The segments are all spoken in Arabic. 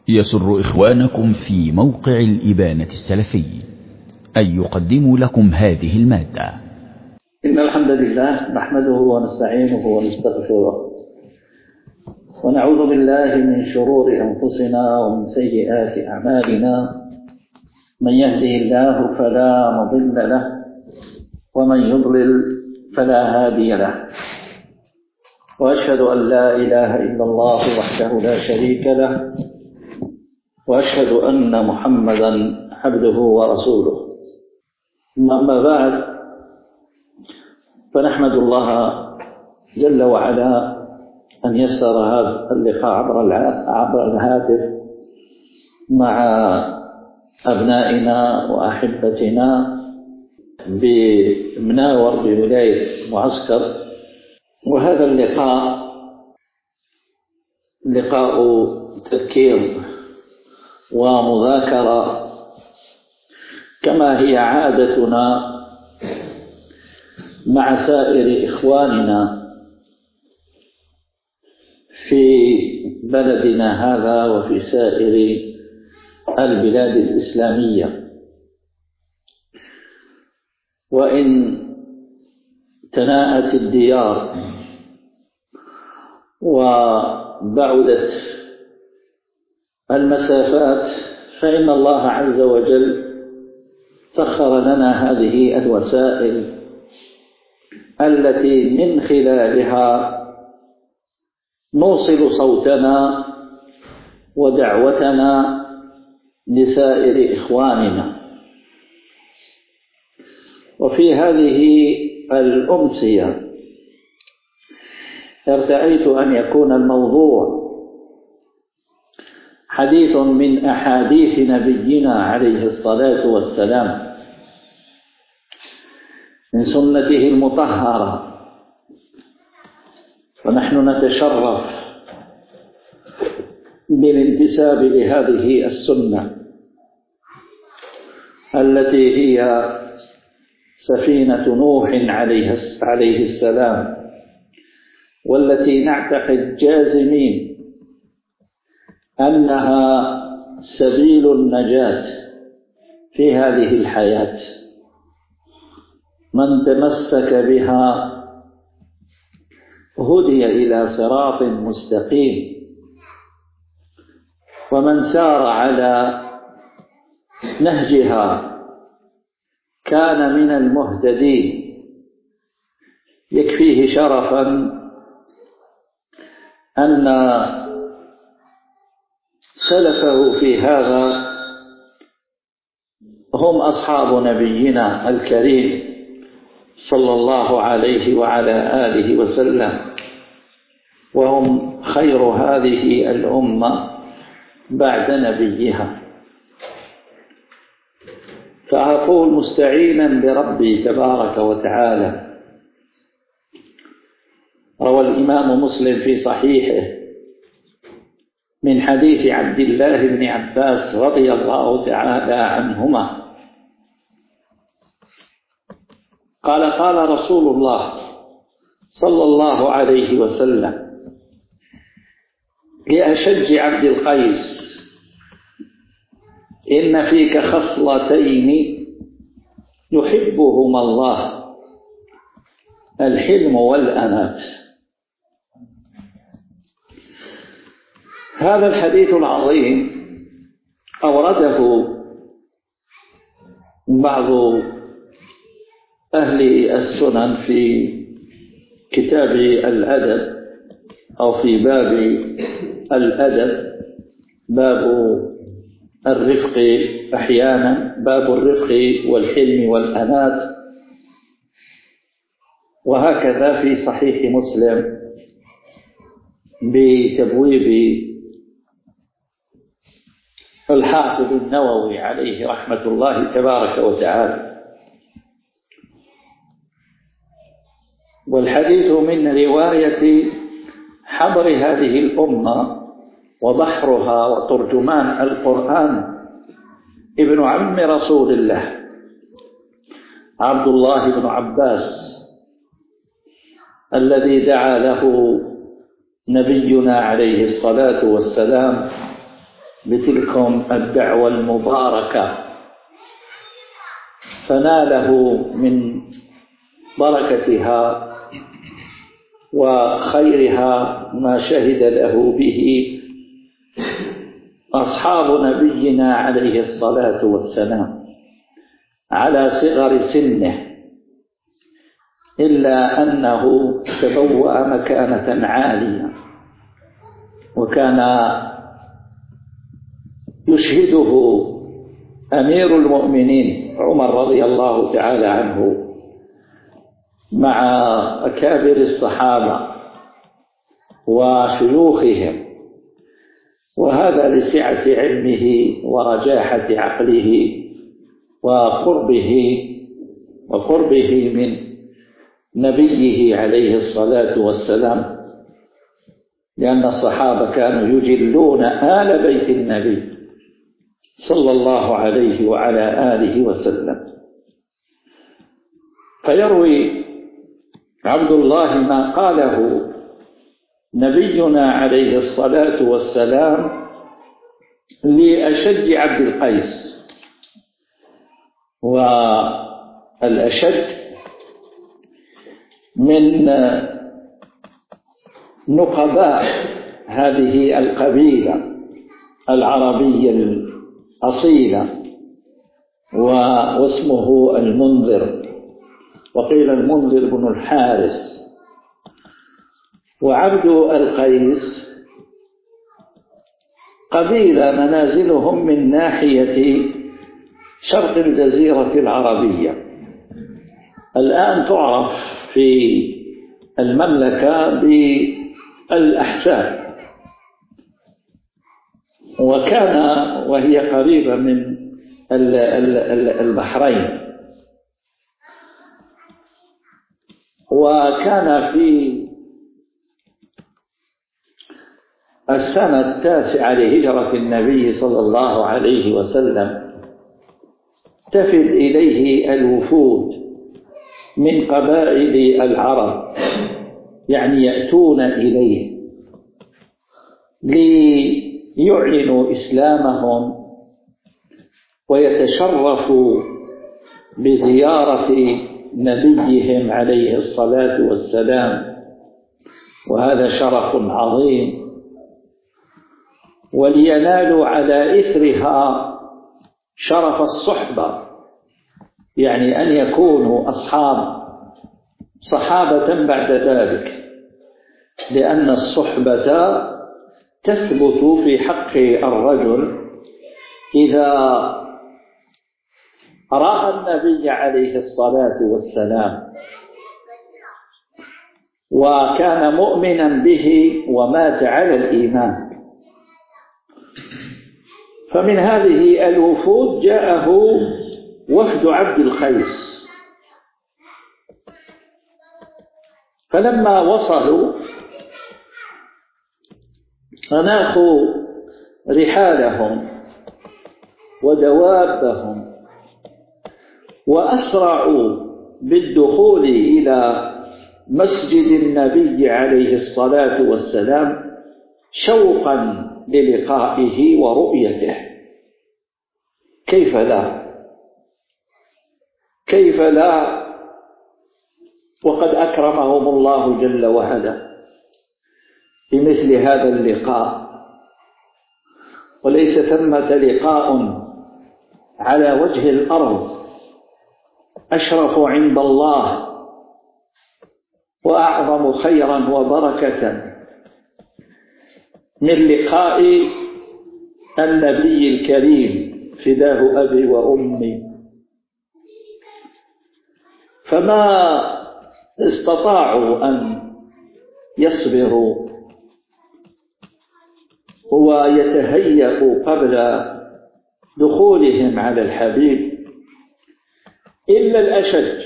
يسر إخوانكم في موقع الإبانة السلفي أن يقدموا لكم هذه المادة. إن الحمد لله نحمده ونستعينه ونستغفره ونعوذ بالله من شرور أنفسنا ومن سيئات أعمالنا. من يهده الله فلا مضل له ومن يضلل فلا هادي له، وأشهد أن لا إله إلا الله وحده لا شريك له، وأشهد أن محمدا عبده ورسوله. أما بعد، فنحمد الله جل وعلا أن يسر هذا اللقاء عبر الهاتف مع أبنائنا وأحبتنا بمناور بولاية معسكر. وهذا اللقاء لقاء تذكير ومذاكرة كما هي عادتنا مع سائر إخواننا في بلدنا هذا وفي سائر البلاد الإسلامية. وإن تناءت الديار وبعدت المسافات، فإن الله عز وجل سخر لنا هذه الوسائل التي من خلالها نوصل صوتنا ودعوتنا لسائر إخواننا. وفي هذه الأمسية ارتأيت أن يكون الموضوع حديث من أحاديث نبينا عليه الصلاة والسلام من سنته المطهرة، ونحن نتشرف بالانتساب لهذه السنة التي هي سفينة نوح عليه السلام، والتي نعتقد جازمين أنها سبيل النجاة في هذه الحياة. من تمسك بها هدي إلى صراط مستقيم، ومن سار على نهجها كان من المهتدين. يكفيه شرفا أن سلفه في هذا هم أصحاب نبينا الكريم صلى الله عليه وعلى آله وسلم، وهم خير هذه الأمة بعد نبيها. فأقول مستعينا بربي تبارك وتعالى: روى الإمام مسلم في صحيحه من حديث عبد الله بن عباس رضي الله تعالى عنهما قال: قال رسول الله صلى الله عليه وسلم لأشج عبد القيس: إن فيك خصلتين يحبهما الله، الحلم والأنات. هذا الحديث العظيم أورده بعض أهل السنن في كتاب الأدب أو في باب الأدب، باب الرفق أحيانا، باب الرفق والحلم والأنات. وهكذا في صحيح مسلم بتبويب الحافظ النووي عليه رحمة الله تبارك وتعالى. والحديث من رواية حبر هذه الأمة وبحرها وترجمان القرآن ابن عم رسول الله عبد الله بن عباس، الذي دعا له نبينا عليه الصلاة والسلام بتلكم الدعوة المباركة، فناله من بركتها وخيرها ما شهد له به أصحاب نبينا عليه الصلاة والسلام على صغر سنه، إلا أنه تبوأ مكانة عالية، وكان يشهده أمير المؤمنين عمر رضي الله تعالى عنه مع أكابر الصحابة وشيوخهم، وهذا لسعة علمه ورجاحة عقله وقربه من نبيه عليه الصلاة والسلام، لأن الصحابة كانوا يجلون آل بيت النبي صلى الله عليه وعلى آله وسلم. فيروي عبد الله ما قاله نبينا عليه الصلاة والسلام لأشج عبد القيس، والأشج من نقباء هذه القبيلة العربية الأصيلة، واسمه المنذر، وقيل المنذر بن الحارث. وعبد القيس قبيلة منازلهم من ناحية شرق الجزيرة العربية، الآن تعرف في المملكة بالأحساء، وهي قريبة من البحرين. وكان في السنة 9 لهجرة النبي صلى الله عليه وسلم تفد إليه الوفود من قبائل العرب، يعني يأتون إليه ليعلنوا إسلامهم ويتشرفوا بزيارة نبيهم عليه الصلاة والسلام، وهذا شرف عظيم، ولينالوا على إثرها شرف الصحبة، يعني أن يكونوا صحابة بعد ذلك، لأن الصحبة تثبت في حق الرجل إذا رأى النبي عليه الصلاة والسلام وكان مؤمنا به ومات على الإيمان. فمن هذه الوفود جاءه وفد عبد القيس، فلما وصلوا أناخوا رحالهم ودوابهم وأسرعوا بالدخول إلى مسجد النبي عليه الصلاة والسلام شوقا للقائه ورؤيته. كيف لا وقد أكرمهم الله جل وعلا بمثل هذا اللقاء، وليس ثمة لقاء على وجه الأرض أشرف عند الله وأعظم خيرا وبركة من لقاء النبي الكريم فداه أبي وأمي. فما استطاعوا أن يصبروا ويتهيأوا قبل دخولهم على الحبيب إلا الأشج،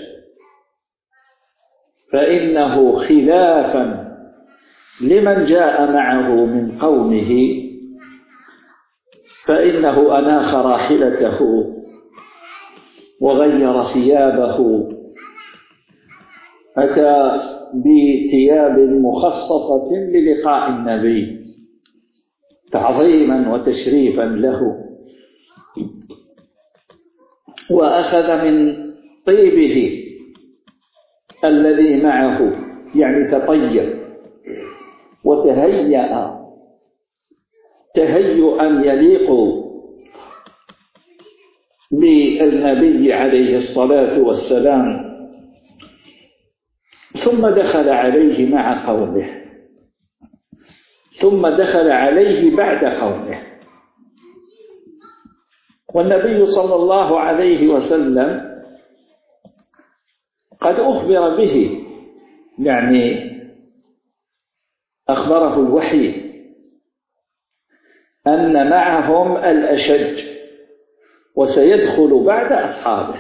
فإنه خلافا لمن جاء معه من قومه، فإنه أناخ راحلته وغير ثيابه، أتى بثياب مخصصة للقاء النبي تعظيما وتشريفا له، وأخذ من طيبه الذي معه، يعني تطيب وتهيأ تهيئا يليق بالنبي عليه الصلاة والسلام، ثم دخل عليه مع قومه، ثم دخل عليه بعد قومه. والنبي صلى الله عليه وسلم قد أخبر به، يعني أخبره الوحي أن معهم الأشج وسيدخل بعد أصحابه،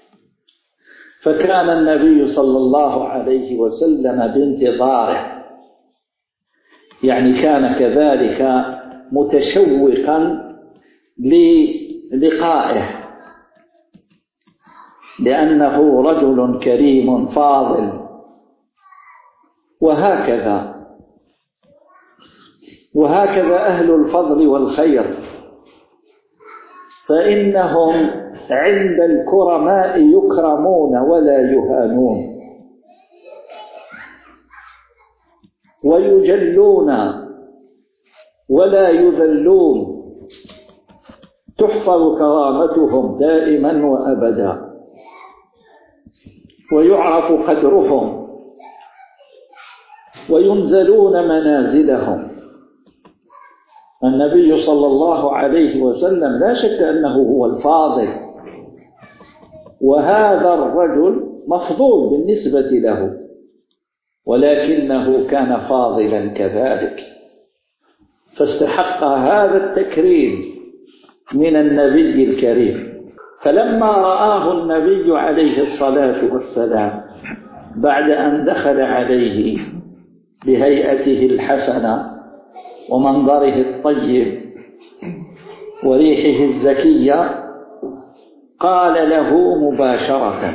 فكان النبي صلى الله عليه وسلم بانتظاره، يعني كان كذلك متشوقا للقائه، لأنه رجل كريم فاضل. وهكذا أهل الفضل والخير، فإنهم عند الكرماء يكرمون ولا يهانون، ويجلون ولا يذلون، تحفظ كرامتهم دائما وأبدا، ويعرف قدرهم، وينزلون منازلهم. النبي صلى الله عليه وسلم لا شك أنه هو الفاضل، وهذا الرجل مفضول بالنسبة له، ولكنه كان فاضلا كذلك، فاستحق هذا التكريم من النبي الكريم. فلما رآه النبي عليه الصلاة والسلام بعد أن دخل عليه بهيئته الحسنة ومنظره الطيب وريحه الزكية، قال له مباشرة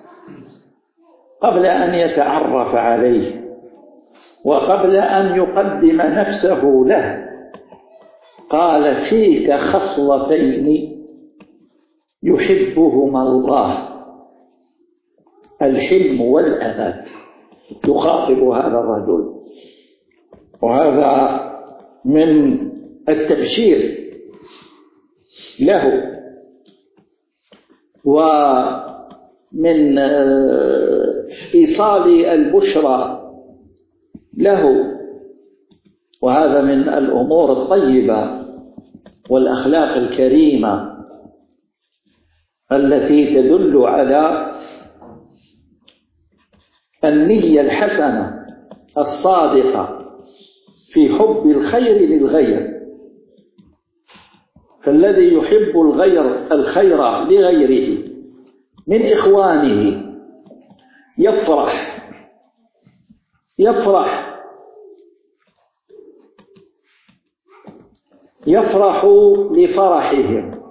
قبل أن يتعرف عليه وقبل أن يقدم نفسه له، قال: فيك خصلتين يحبهما الله، الحلم والأنات. يخاطب هذا الرجل، وهذا من التبشير له ومن إيصال البشرى له، وهذا من الأمور الطيبة والأخلاق الكريمة التي تدل على النية الحسنة الصادقة في حب الخير للغير. فالذي يحب الخير لغيره من إخوانه يفرح لفرحهم،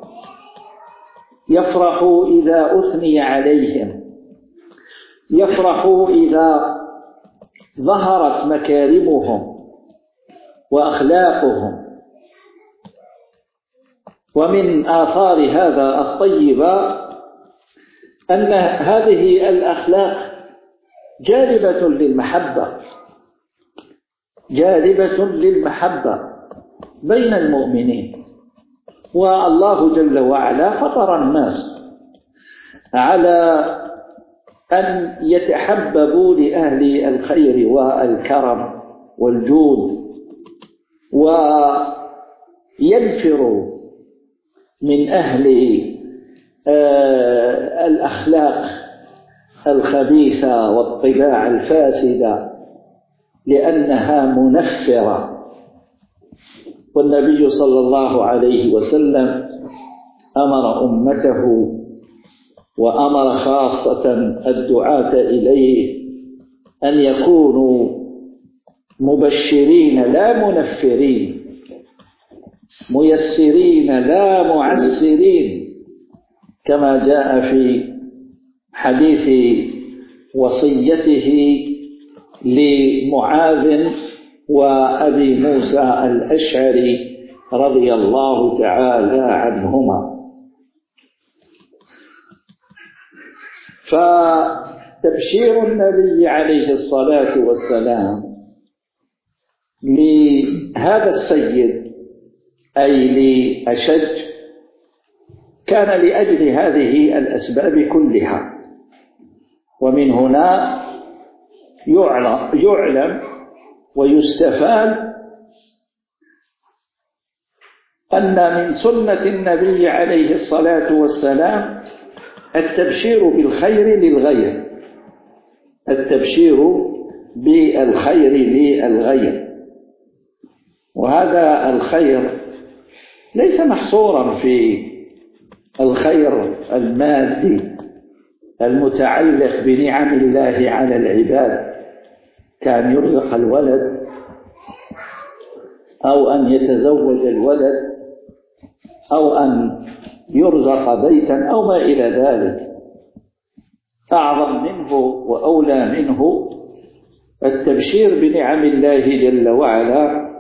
يفرح إذا أثني عليهم، يفرح إذا ظهرت مكارمهم وأخلاقهم. ومن آثار هذا الطيبة أن هذه الأخلاق جالبة للمحبة بين المؤمنين. والله جل وعلا فطر الناس على أن يتحببوا لأهل الخير والكرم والجود، وينفروا من أهل الأخلاق الخبيثة والطباع الفاسدة، لأنها منفرة. والنبي صلى الله عليه وسلم أمر أمته وأمر خاصة الدعاة إليه أن يكونوا مبشرين لا منفرين، ميسرين لا معسرين، كما جاء في حديث وصيته لمعاذ وأبي موسى الأشعري رضي الله تعالى عنهما. فتبشير النبي عليه الصلاة والسلام لهذا السيد أي لأشج كان لأجل هذه الأسباب كلها. ومن هنا يعلم ويستفاد أن من سنة النبي عليه الصلاة والسلام التبشير بالخير للغير، التبشير بالخير للغير. وهذا الخير ليس محصورا في الخير المادي المتعلق بنعم الله على العباد كأن يرزق الولد أو أن يتزوج الولد أو أن يرزق بيتا أو ما إلى ذلك. أعظم منه وأولى منه التبشير بنعم الله جل وعلا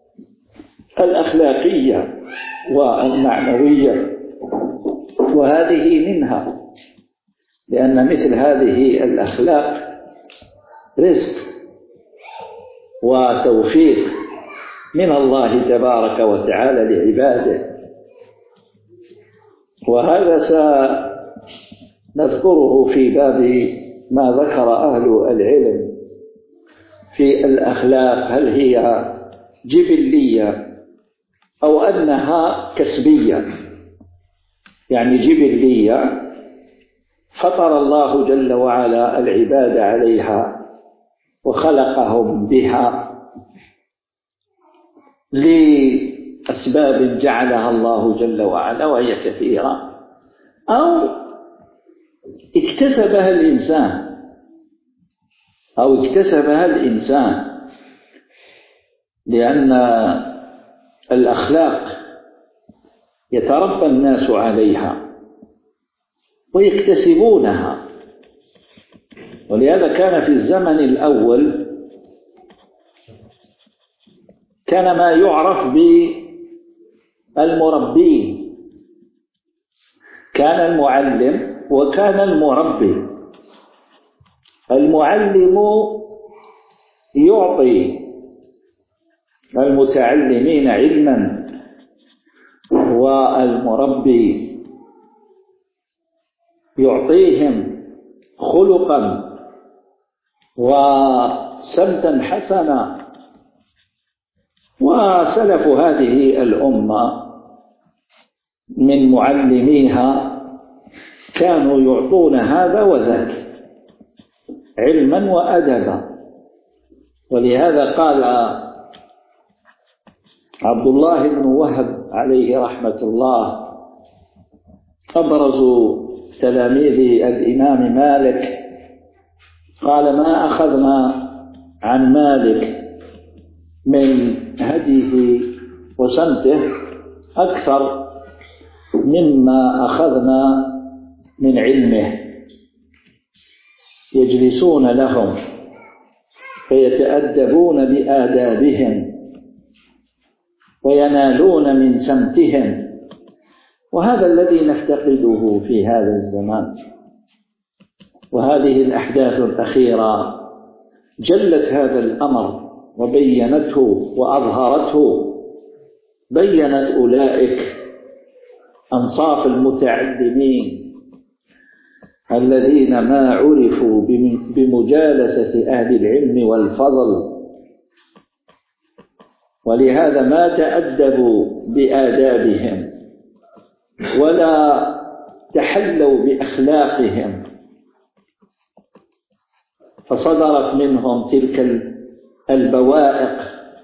الأخلاقية والمعنوية، وهذه منها، لأن مثل هذه الأخلاق رزق وتوفيق من الله تبارك وتعالى لعباده. وهذا سنذكره في باب ما ذكر أهل العلم في الأخلاق، هل هي جبلية أو أنها كسبية. يعني جبلية فطر الله جل وعلا العباد عليها وخلقهم بها لأسباب جعلها الله جل وعلا وهي كثيرة، أو اكتسبها الإنسان لأن الأخلاق يتربى الناس عليها ويكتسبونها. ولهذا كان في الزمن الأول كان ما يعرف بالمربين، كان المعلم وكان المربي. المعلم يعطي المتعلمين علما، والمربي يعطيهم خلقا وسمتا حسنا. وسلف هذه الأمة من معلميها كانوا يعطون هذا وذاك علما وأدبا. ولهذا قال عبد الله بن وهب عليه رحمة الله أبرز تلاميذ الإمام مالك، قال: ما أخذنا عن مالك من هديه وسمته أكثر مما أخذنا من علمه. يجلسون لهم فيتأدبون بآدابهم وينالون من سمتهم، وهذا الذي نفتقده في هذا الزمان. وهذه الأحداث الأخيرة جلت هذا الأمر وبينته وأظهرته، بينت أولئك أنصاف المتعلمين الذين ما عرفوا بمجالسة أهل العلم والفضل، ولهذا ما تأدبوا بآدابهم ولا تحلوا بأخلاقهم، فصدرت منهم تلك البوائق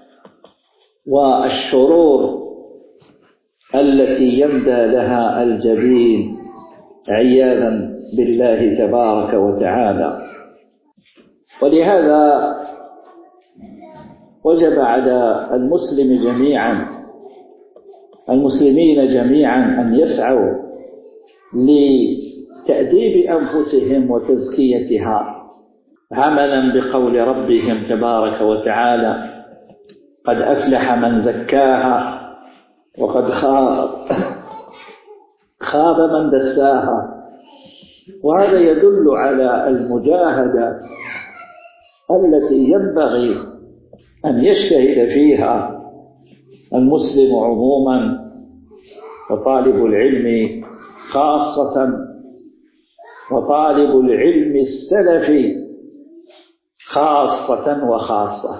والشرور التي يندى لها الجبين عياذا بالله تبارك وتعالى. ولهذا وجب على المسلمين جميعا أن يسعوا لتأديب أنفسهم وتزكيتها، عملا بقول ربهم تبارك وتعالى: قد أفلح من زكاها وقد خاب من دساها. وهذا يدل على المجاهدة التي ينبغي أن يجتهد فيها المسلم عموما وطالب العلم خاصة، وطالب العلم السلفي خاصة وخاصة.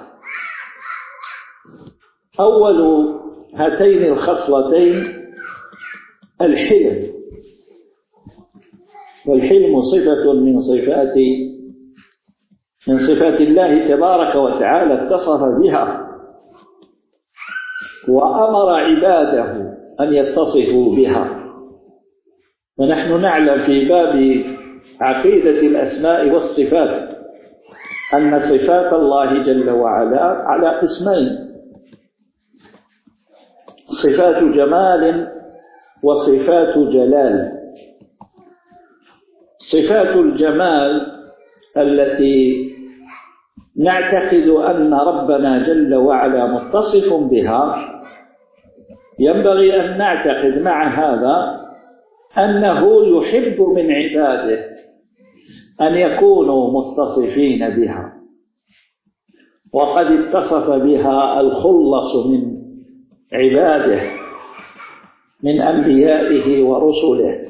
أول هاتين الخصلتين الحلم، والحلم صفة من صفات الله تبارك وتعالى اتصف بها وأمر عباده أن يتصفوا بها. ونحن نعلم في باب عقيدة الأسماء والصفات أن صفات الله جل وعلا على قسمين: صفات جمال وصفات جلال. صفات الجمال التي نعتقد أن ربنا جل وعلا متصف بها، ينبغي أن نعتقد مع هذا أنه يحب من عباده أن يكونوا متصفين بها، وقد اتصف بها الخلص من عباده من أنبيائه ورسله.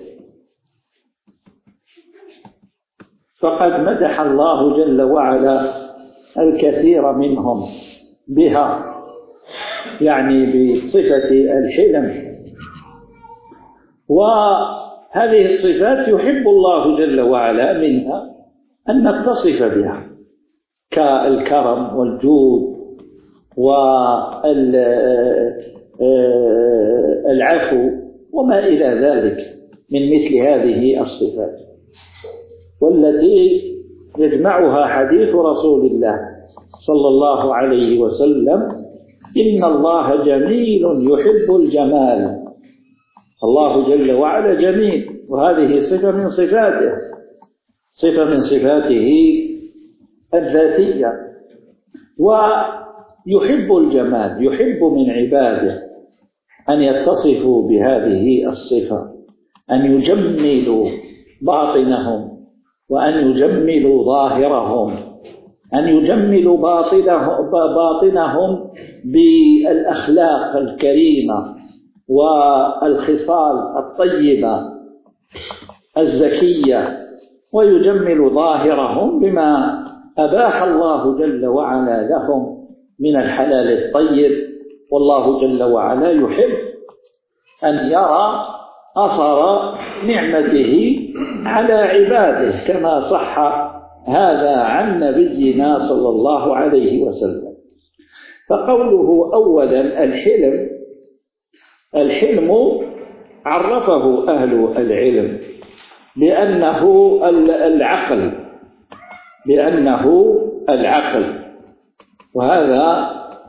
فقد مدح الله جل وعلا الكثير منهم بها، يعني بصفة الحلم. وهذه الصفات يحب الله جل وعلا منها أن نتصف بها، كالكرم والجود والعفو وما إلى ذلك من مثل هذه الصفات، والتي يجمعها حديث رسول الله صلى الله عليه وسلم: إن الله جميل يحب الجمال. الله جل وعلا جميل، وهذه صفة من صفاته، صفة من صفاته الذاتية. ويحب الجمال، يحب من عباده أن يتصفوا بهذه الصفة، أن يجملوا باطنهم وأن يجملوا ظاهرهم، أن يجملوا باطنهم بالأخلاق الكريمة والخصال الطيبة الزكية، ويجمل ظاهرهم بما أباح الله جل وعلا لهم من الحلال الطيب. والله جل وعلا يحب أن يرى أثر نعمته على عباده، كما صح هذا عن نبينا صلى الله عليه وسلم. فقوله أولا الحلم عرفه أهل العلم بأنه العقل، وهذا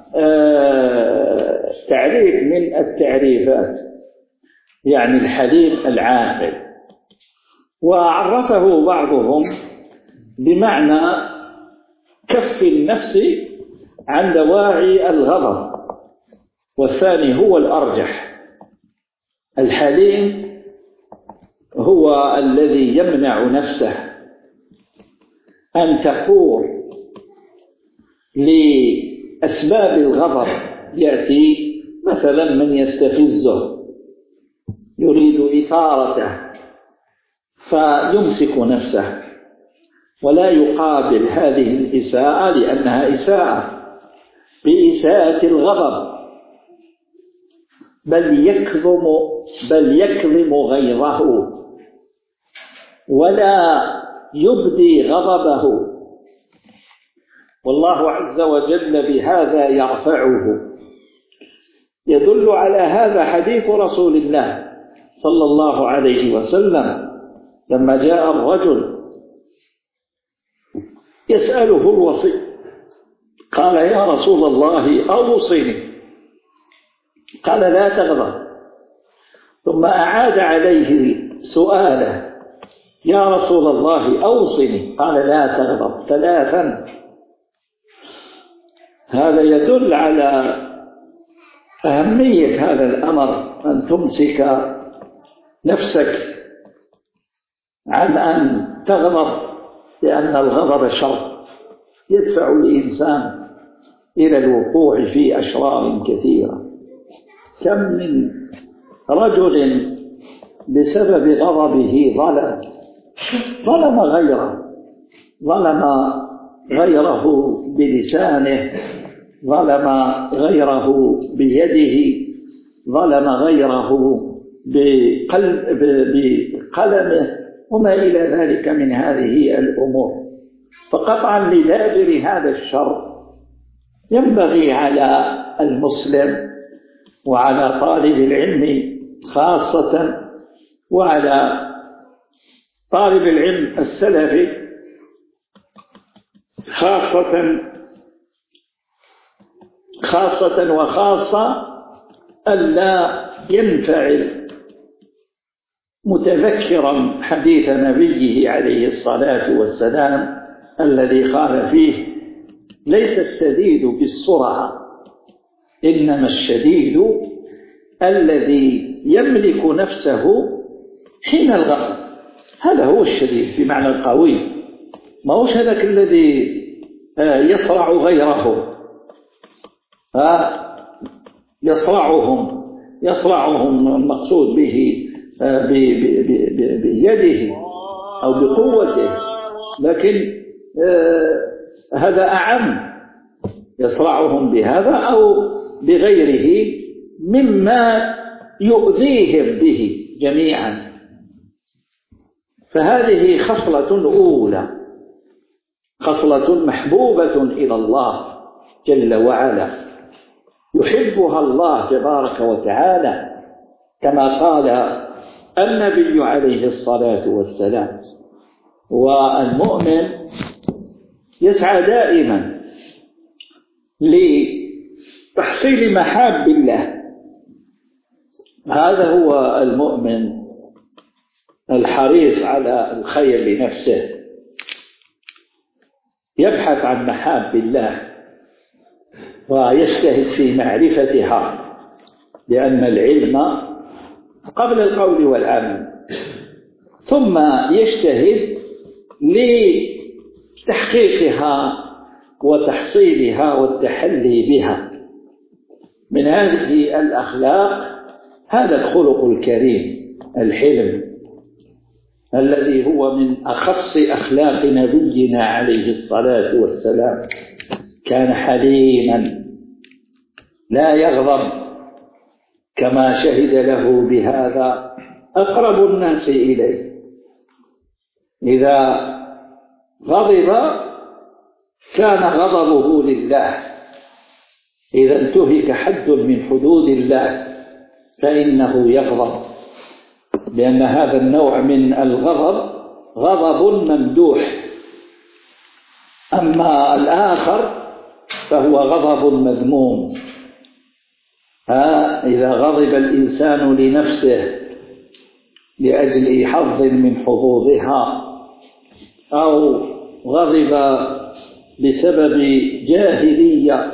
تعريف من التعريفات، يعني الحليم العاقل. وعرفه بعضهم بمعنى كف النفس عن دواعي الغضب، والثاني هو الأرجح. الحليم هو الذي يمنع نفسه أن تثور لأسباب الغضب. يأتي مثلا من يستفزه يريد إثارته فيمسك نفسه ولا يقابل هذه الإساءة لأنها إساءة بإساءة الغضب، بل يكظم غيظه ولا يبدي غضبه، والله عز وجل بهذا يرفعه. يدل على هذا حديث رسول الله صلى الله عليه وسلم لما جاء الرجل يسأله الوصي، قال: يا رسول الله أوصني. قال: لا تغضب. ثم أعاد عليه سؤاله: يا رسول الله أوصني. قال: لا تغضب. ثلاثا. هذا يدل على أهمية هذا الأمر أن تمسك نفسك عن أن تغضب، لأن الغضب شر يدفع الإنسان إلى الوقوع في أشرار كثيرة. كم من رجل بسبب غضبه ظلم غيره بلسانه، ظلم غيره بيده، ظلم غيره بقلمه وما إلى ذلك من هذه الأمور. فقطعا لدابر هذا الشر ينبغي على المسلم وعلى طالب العلم خاصة، وعلى طالب العلم السلفي خاصة ألا ينفعل متذكرا حديث نبيه عليه الصلاة والسلام الذي قال فيه: ليس الشديد بالسرعة، إنما الشديد الذي يملك نفسه حين الغضب. هذا هو الشديد بمعنى القوي، ما هوش هذاك الذي يصرع غيره، يصرعهم المقصود به بيده أو بقوته، لكن هذا أعم، يصرعهم بهذا أو بغيره مما يؤذيهم به جميعا. فهذه خصلة أولى، خصلة محبوبة إلى الله جل وعلا، يحبها الله تبارك وتعالى كما قال النبي عليه الصلاة والسلام. والمؤمن يسعى دائما لتحصيل محاب الله، هذا هو المؤمن الحريص على الخير لنفسه، يبحث عن محاب الله ويجتهد في معرفتها، لأن العلم قبل القول والعمل، ثم يجتهد لتحقيقها وتحصيلها والتحلي بها. من هذه الأخلاق هذا الخلق الكريم الحلم، الذي هو من أخص أخلاق نبينا عليه الصلاة والسلام. كان حليما لا يغضب، كما شهد له بهذا أقرب الناس إليه. إذا غضب كان غضبه لله، إذا انتهك حد من حدود الله فإنه يغضب، لأن هذا النوع من الغضب غضب ممدوح، أما الآخر فهو غضب مذموم. إذا غضب الإنسان لنفسه لأجل حظ من حظوظها، أو غضب بسبب جاهلية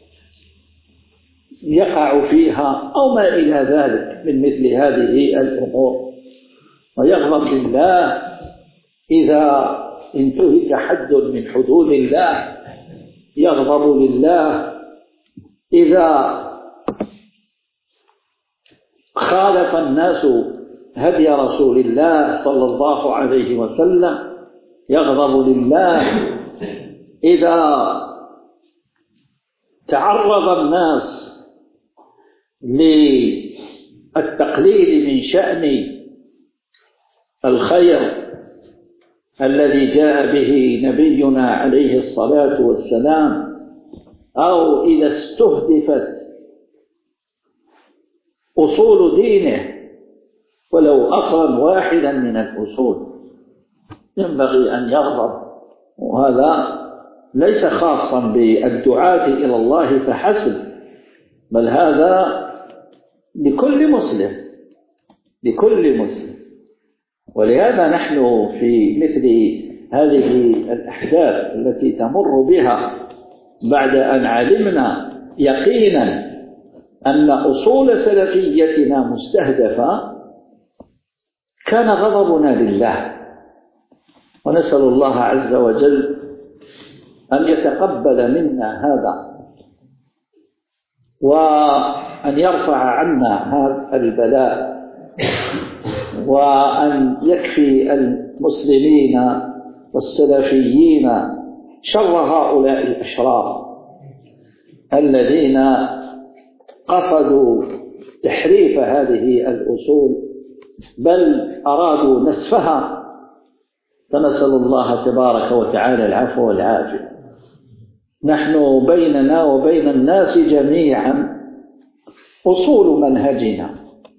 يقع فيها أو ما إلى ذلك من مثل هذه الأمور، ويغضب لله إذا انتهك حد من حدود الله، يغضب لله إذا خالف الناس هدي رسول الله صلى الله عليه وسلم، يغضب لله إذا تعرض الناس للتقليل من شأن الخير الذي جاء به نبينا عليه الصلاة والسلام، أو إذا استهدفت أصول دينه ولو أصلا واحدا من الأصول ينبغي أن يغضب. وهذا ليس خاصا بالدعاة إلى الله فحسب، بل هذا لكل مسلم، لكل مسلم. ولهذا نحن في مثل هذه الأحداث التي تمر بها بعد أن علمنا يقينا أن أصول سلفيتنا مستهدفة كان غضبنا لله، ونسأل الله عز وجل أن يتقبل منا هذا، وأن يرفع عنا هذا البلاء، وأن يكفي المسلمين والسلفيين شر هؤلاء الأشرار الذين قصدوا تحريف هذه الأصول بل أرادوا نسفها، فنسأل الله تبارك وتعالى العفو والعافية. نحن بيننا وبين الناس جميعا أصول منهجنا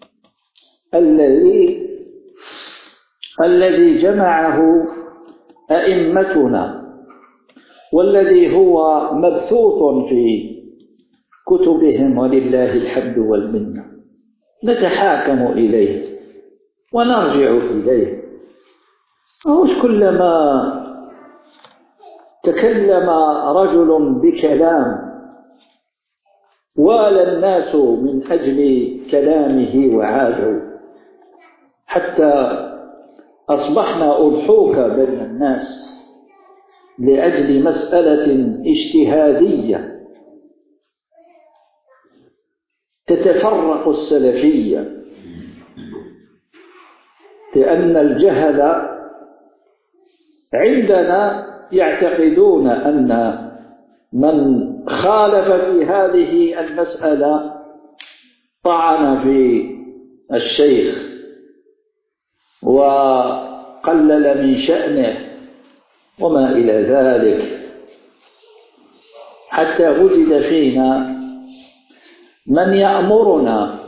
الذي جمعه أئمتنا، والذي هو مبثوث في كتبهم ولله الحمد والمنة، نتحاكم إليه ونرجع إليه. مش كلما تكلم رجل بكلام والى الناس من أجل كلامه وعادوا، حتى أصبحنا أضحوك بين الناس لأجل مسألة اجتهادية تتفرق السلفية، لأن الجهل عندنا يعتقدون أن من خالف في هذه المسألة طعن في الشيخ وقلل من شأنه وما إلى ذلك، حتى وجد فينا من يأمرنا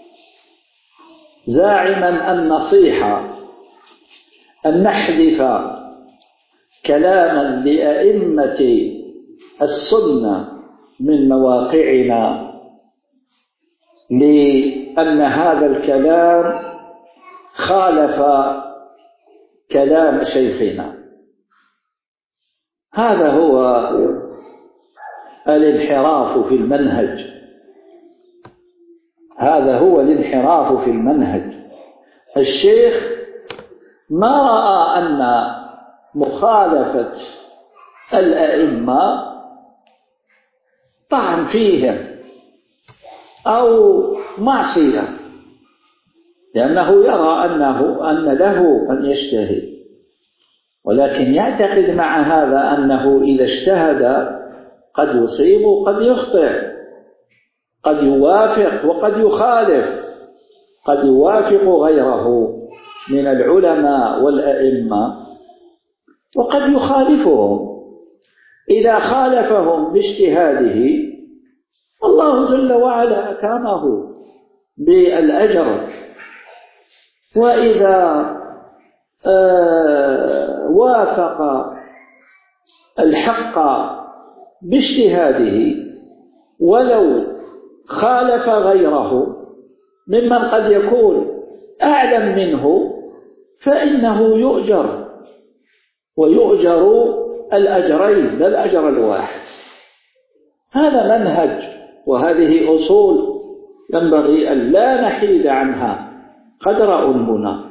زاعما النصيحة أن نحذف كلاما لأئمة السنة من مواقعنا، لأن هذا الكلام خالف كلام شيخنا. هذا هو الانحراف في المنهج، هذا هو الانحراف في المنهج. الشيخ ما رأى أن مخالفة الأئمة طعن فيهم أو معصية، لأنه يرى أن له أن يجتهد، ولكن يعتقد مع هذا أنه إذا اجتهد قد يصيب وقد يخطئ، قد يوافق وقد يخالف، قد يوافق غيره من العلماء والأئمة وقد يخالفهم. إذا خالفهم باجتهاده الله جل وعلا أكرمه بالأجر، وإذا وافق الحق باجتهاده ولو خالف غيره ممن قد يكون أعلم منه فإنه يؤجر، ويؤجر الأجرين لا الأجر الواحد. هذا منهج وهذه أصول ينبغي أن لا نحيد عنها قدر أنمنا.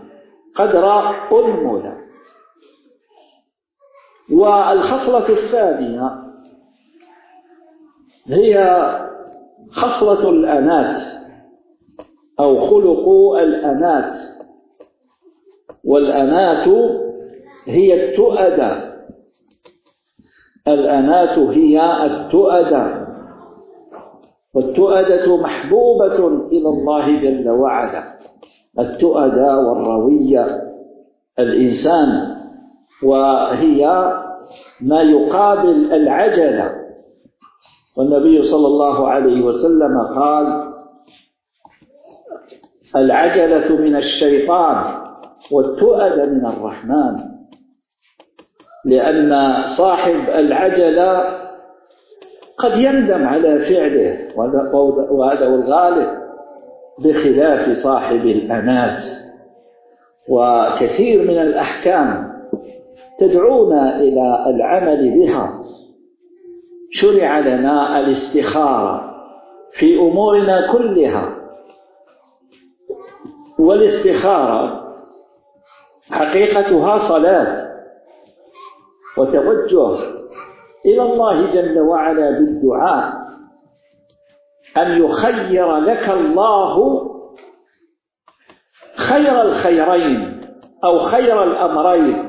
والخصلة الثانية هي خصلة الأنات أو خلق الأنات، والأنات هي التؤدة. الأنات هي التؤدة، والتؤدة محبوبة إلى الله جل وعلا. التؤدة والروية الإنسان، وهي ما يقابل العجلة. والنبي صلى الله عليه وسلم قال: العجلة من الشيطان والتؤدة من الرحمن، لأن صاحب العجلة قد يندم على فعله، وهذا هو الغالب، بخلاف صاحب الأنات. وكثير من الأحكام تدعونا إلى العمل بها. شرع لنا الاستخارة في أمورنا كلها. والاستخارة حقيقتها صلاة وتوجه إلى الله جل وعلا بالدعاء أن يخير لك الله خير الخيرين أو خير الأمرين.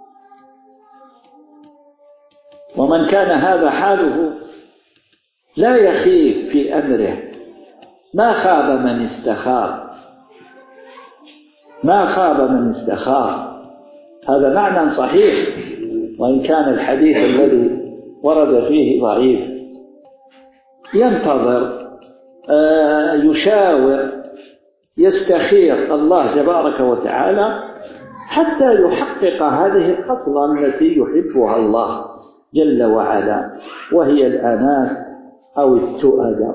ومن كان هذا حاله لا يخيب في أمره، ما خاب من استخار، ما خاب من استخار. هذا معنى صحيح، وإن كان الحديث الذي ورد فيه ضعيف. ينتظر، يشاور، يستخير الله تبارك وتعالى حتى يحقق هذه الخصلة التي يحبها الله جل وعلا، وهي الأنات أو التؤدة.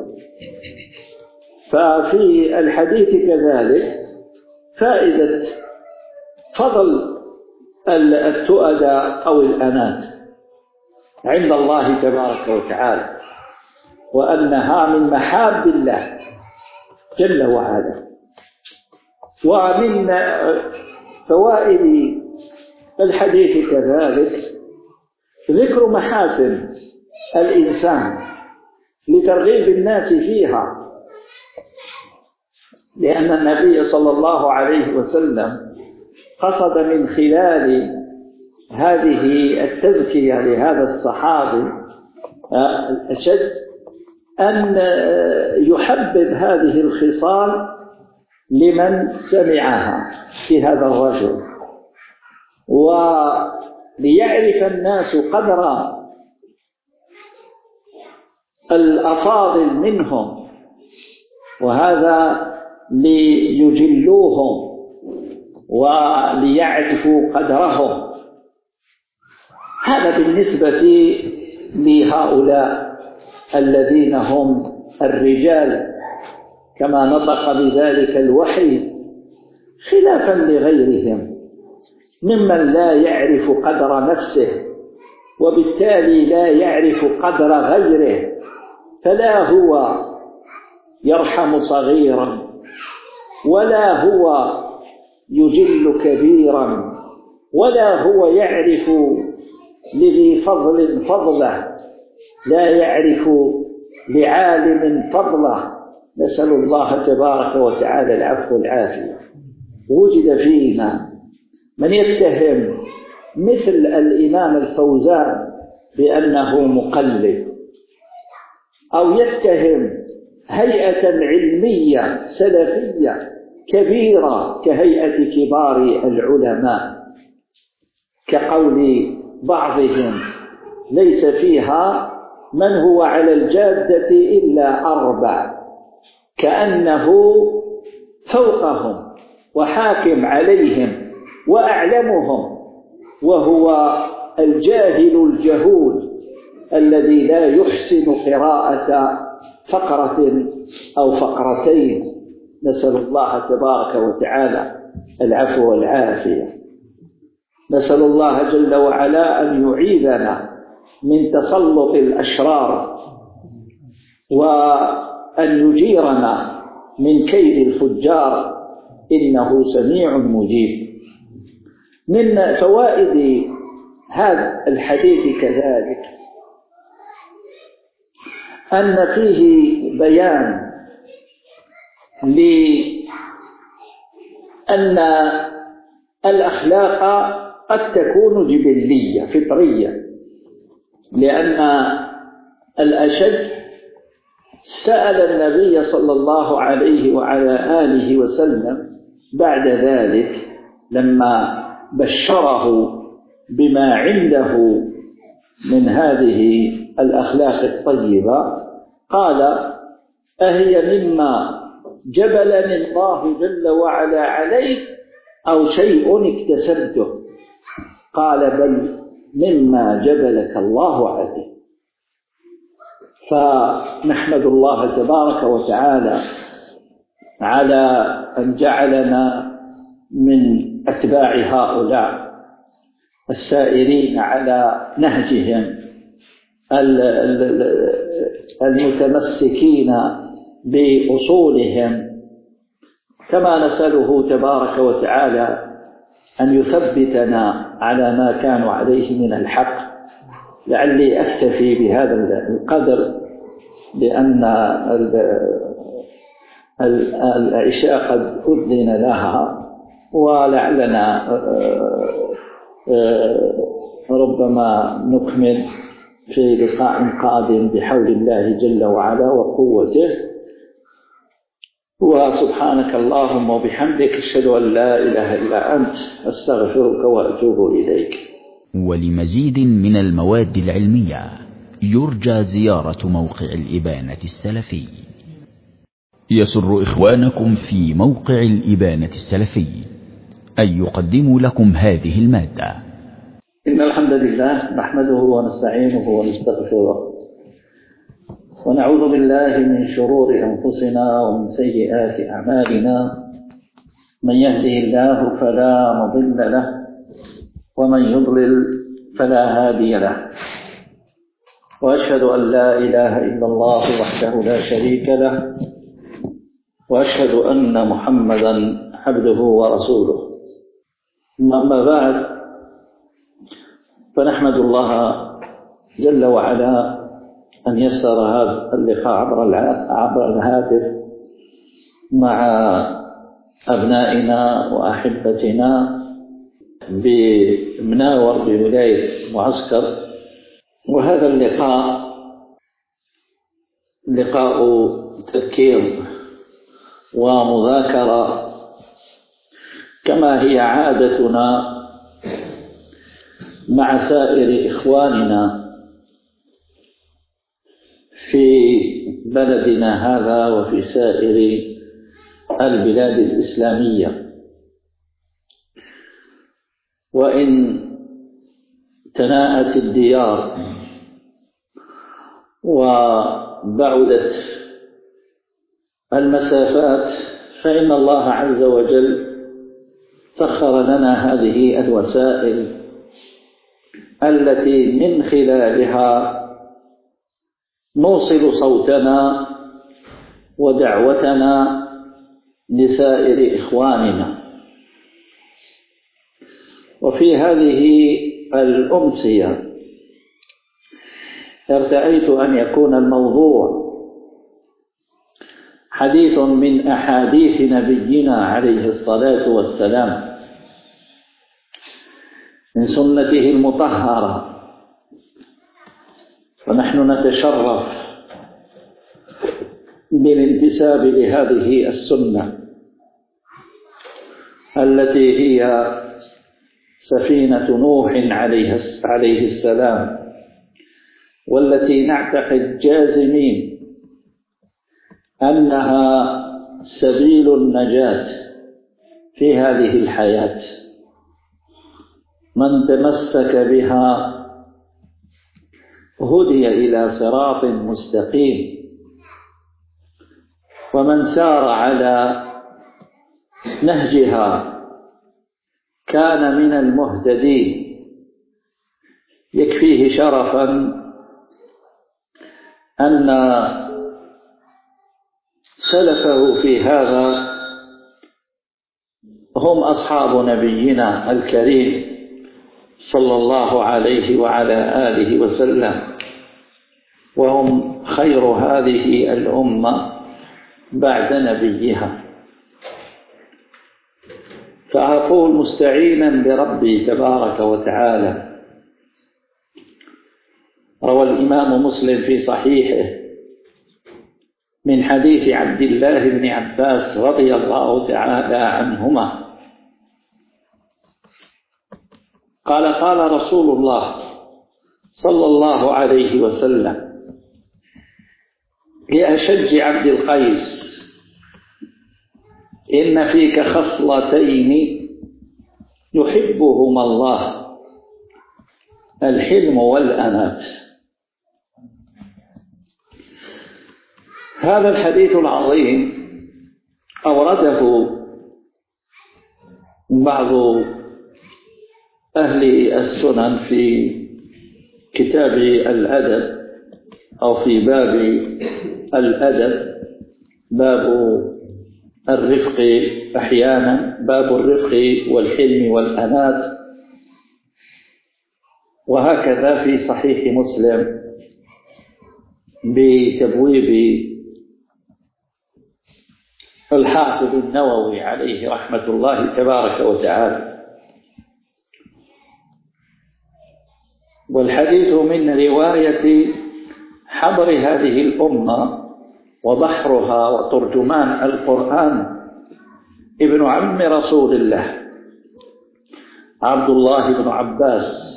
ففي الحديث كذلك فائدة فضل التؤدة أو الأنات عند الله تبارك وتعالى، وأنها من محاب الله جل وعلا. ومن فوائد الحديث كذلك ذكر محاسن الإنسان لترغيب الناس فيها، لأن النبي صلى الله عليه وسلم قصد من خلال هذه التزكية لهذا الصحابي الأشد أن يحبب هذه الخصال لمن سمعها في هذا الرجل، وليعرف الناس قدر الأفاضل منهم، وهذا ليجلوهم وليعرفوا قدرهم. هذا بالنسبة لهؤلاء الذين هم الرجال كما نطق بذلك الوحي، خلافا لغيرهم ممن لا يعرف قدر نفسه وبالتالي لا يعرف قدر غيره، فلا هو يرحم صغيرا ولا هو يجل كبيرا ولا هو يعرف لذي فضل فضله، لا يعرف لعالم فضله. نسأل الله تبارك وتعالى العفو والعافية. وجد فينا من يتهم مثل الإمام الفوزان بأنه مقلد، أو يتهم هيئة علمية سلفية كبيرة كهيئة كبار العلماء، كقول بعضهم ليس فيها من هو على الجادة إلا 4، كأنه فوقهم وحاكم عليهم وأعلمهم، وهو الجاهل الجهول الذي لا يحسن قراءة فقرة أو فقرتين. نسأل الله تبارك وتعالى العفو والعافية. نسأل الله جل وعلا أن يعيذنا من تسلط الأشرار، وأن يجيرنا من كيد الفجار، إنه سميع مجيب. من فوائد هذا الحديث كذلك أن فيه بيان لأن الأخلاق قد تكون جبلية فطرية، لأن الأشج سأل النبي صلى الله عليه وعلى آله وسلم بعد ذلك لما بشره بما عنده من هذه الأخلاق الطيبة، قال: أهي مما جبلني الله جل وعلا عليه أو شيء اكتسبته؟ قال: بل مما جبلك الله عليه. فنحمد الله تبارك وتعالى على أن جعلنا من أتباع هؤلاء السائرين على نهجهم، المتمسكين بأصولهم، كما نسأله تبارك وتعالى أن يثبتنا على ما كانوا عليه من الحق. لعلي أكتفي بهذا القدر لأن العشاء قد أذن لها، ولعلنا ربما نكمل في لقاء قادم بحول الله جل وعلا وقوته. وسبحانك اللهم وبحمدك، أشهد أن لا إله إلا أنت، أستغفرك وأتوب إليك. ولمزيد من المواد العلمية يرجى زيارة موقع الإبانة السلفي. يسر إخوانكم في موقع الإبانة السلفي أن يقدموا لكم هذه المادة. إن الحمد لله نحمده ونستعينه ونستغفره، ونعوذ بالله من شرور أنفسنا ومن سيئات أعمالنا. من يهده الله فلا مضل له، ومن يضلل فلا هادي له. وأشهد أن لا إله إلا الله وحده لا شريك له، وأشهد أن محمدا عبده ورسوله. أما بعد، فنحمد الله جل وعلا أن يسر هذا اللقاء عبر الهاتف مع أبنائنا وأحبتنا بمناور بولاية معسكر. وهذا اللقاء لقاء تذكير ومذاكرة كما هي عادتنا مع سائر إخواننا في بلدنا هذا وفي سائر البلاد الإسلامية. وإن تناءت الديار وبعدت المسافات، فإن الله عز وجل سخر لنا هذه الوسائل التي من خلالها نوصل صوتنا ودعوتنا لسائر إخواننا. وفي هذه الأمسية ارتأيت أن يكون الموضوع حديث من أحاديث نبينا عليه الصلاة والسلام، من سنته المطهرة. ونحن نتشرف بالانتساب لهذه السنة التي هي سفينة نوح عليه السلام، والتي نعتقد جازمين أنها سبيل النجاة في هذه الحياة. من تمسك بها هدي إلى صراط مستقيم، ومن سار على نهجها كان من المهتدين. يكفيه شرفا أن سلفه في هذا هم أصحاب نبينا الكريم صلى الله عليه وعلى آله وسلم، وهم خير هذه الأمة بعد نبيها. فأقول مستعينا بربي تبارك وتعالى: روى الإمام مسلم في صحيحه من حديث عبد الله بن عباس رضي الله تعالى عنهما قال: قال رسول الله صلى الله عليه وسلم لأشج عبد القيس: إن فيك خصلتين يحبهما الله، الحلم والأنات. هذا الحديث العظيم أورده بعض أهل السنن في كتاب الأدب أو في باب الأدب باب الرفق أحيانا، باب الرفق والحلم والأنات، وهكذا في صحيح مسلم بتبويب الحافظ النووي عليه رحمة الله تبارك وتعالى. والحديث من رواية حبر هذه الأمة وبحرها وترجمان القرآن ابن عم رسول الله عبد الله بن عباس،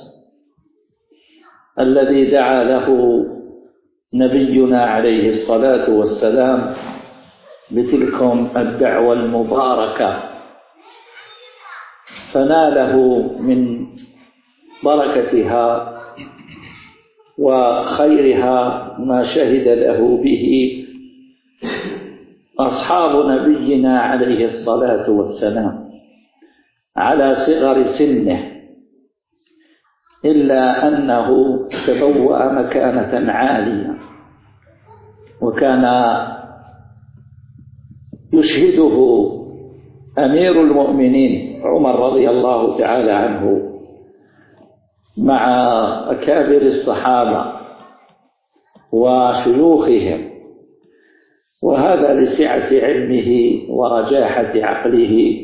الذي دعا له نبينا عليه الصلاة والسلام بتلكم الدعوة المباركة، فناله من بركتها وخيرها ما شهد له به أصحاب نبينا عليه الصلاة والسلام على صغر سنه، إلا أنه تبوأ مكانة عالية، وكان يشهده أمير المؤمنين عمر رضي الله تعالى عنه مع أكابر الصحابة وشيوخهم، وهذا لسعة علمه ورجاحة عقله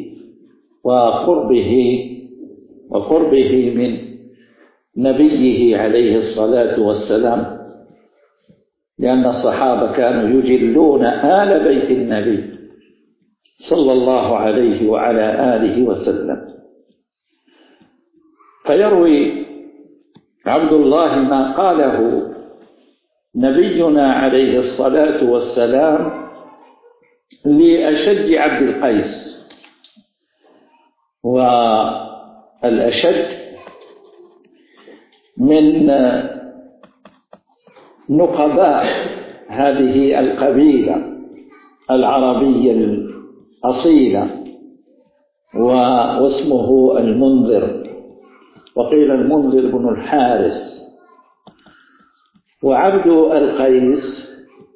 وقربه من نبيه عليه الصلاة والسلام، لأن الصحابة كانوا يجلون آل بيت النبي صلى الله عليه وعلى آله وسلم. فيروي عبد الله ما قاله نبينا عليه الصلاة والسلام لأشج عبد القيس. والأشج من نقباء هذه القبيلة العربية الأصيلة، واسمه المنذر، وقيل المنذر بن الحارث. وعبد القيس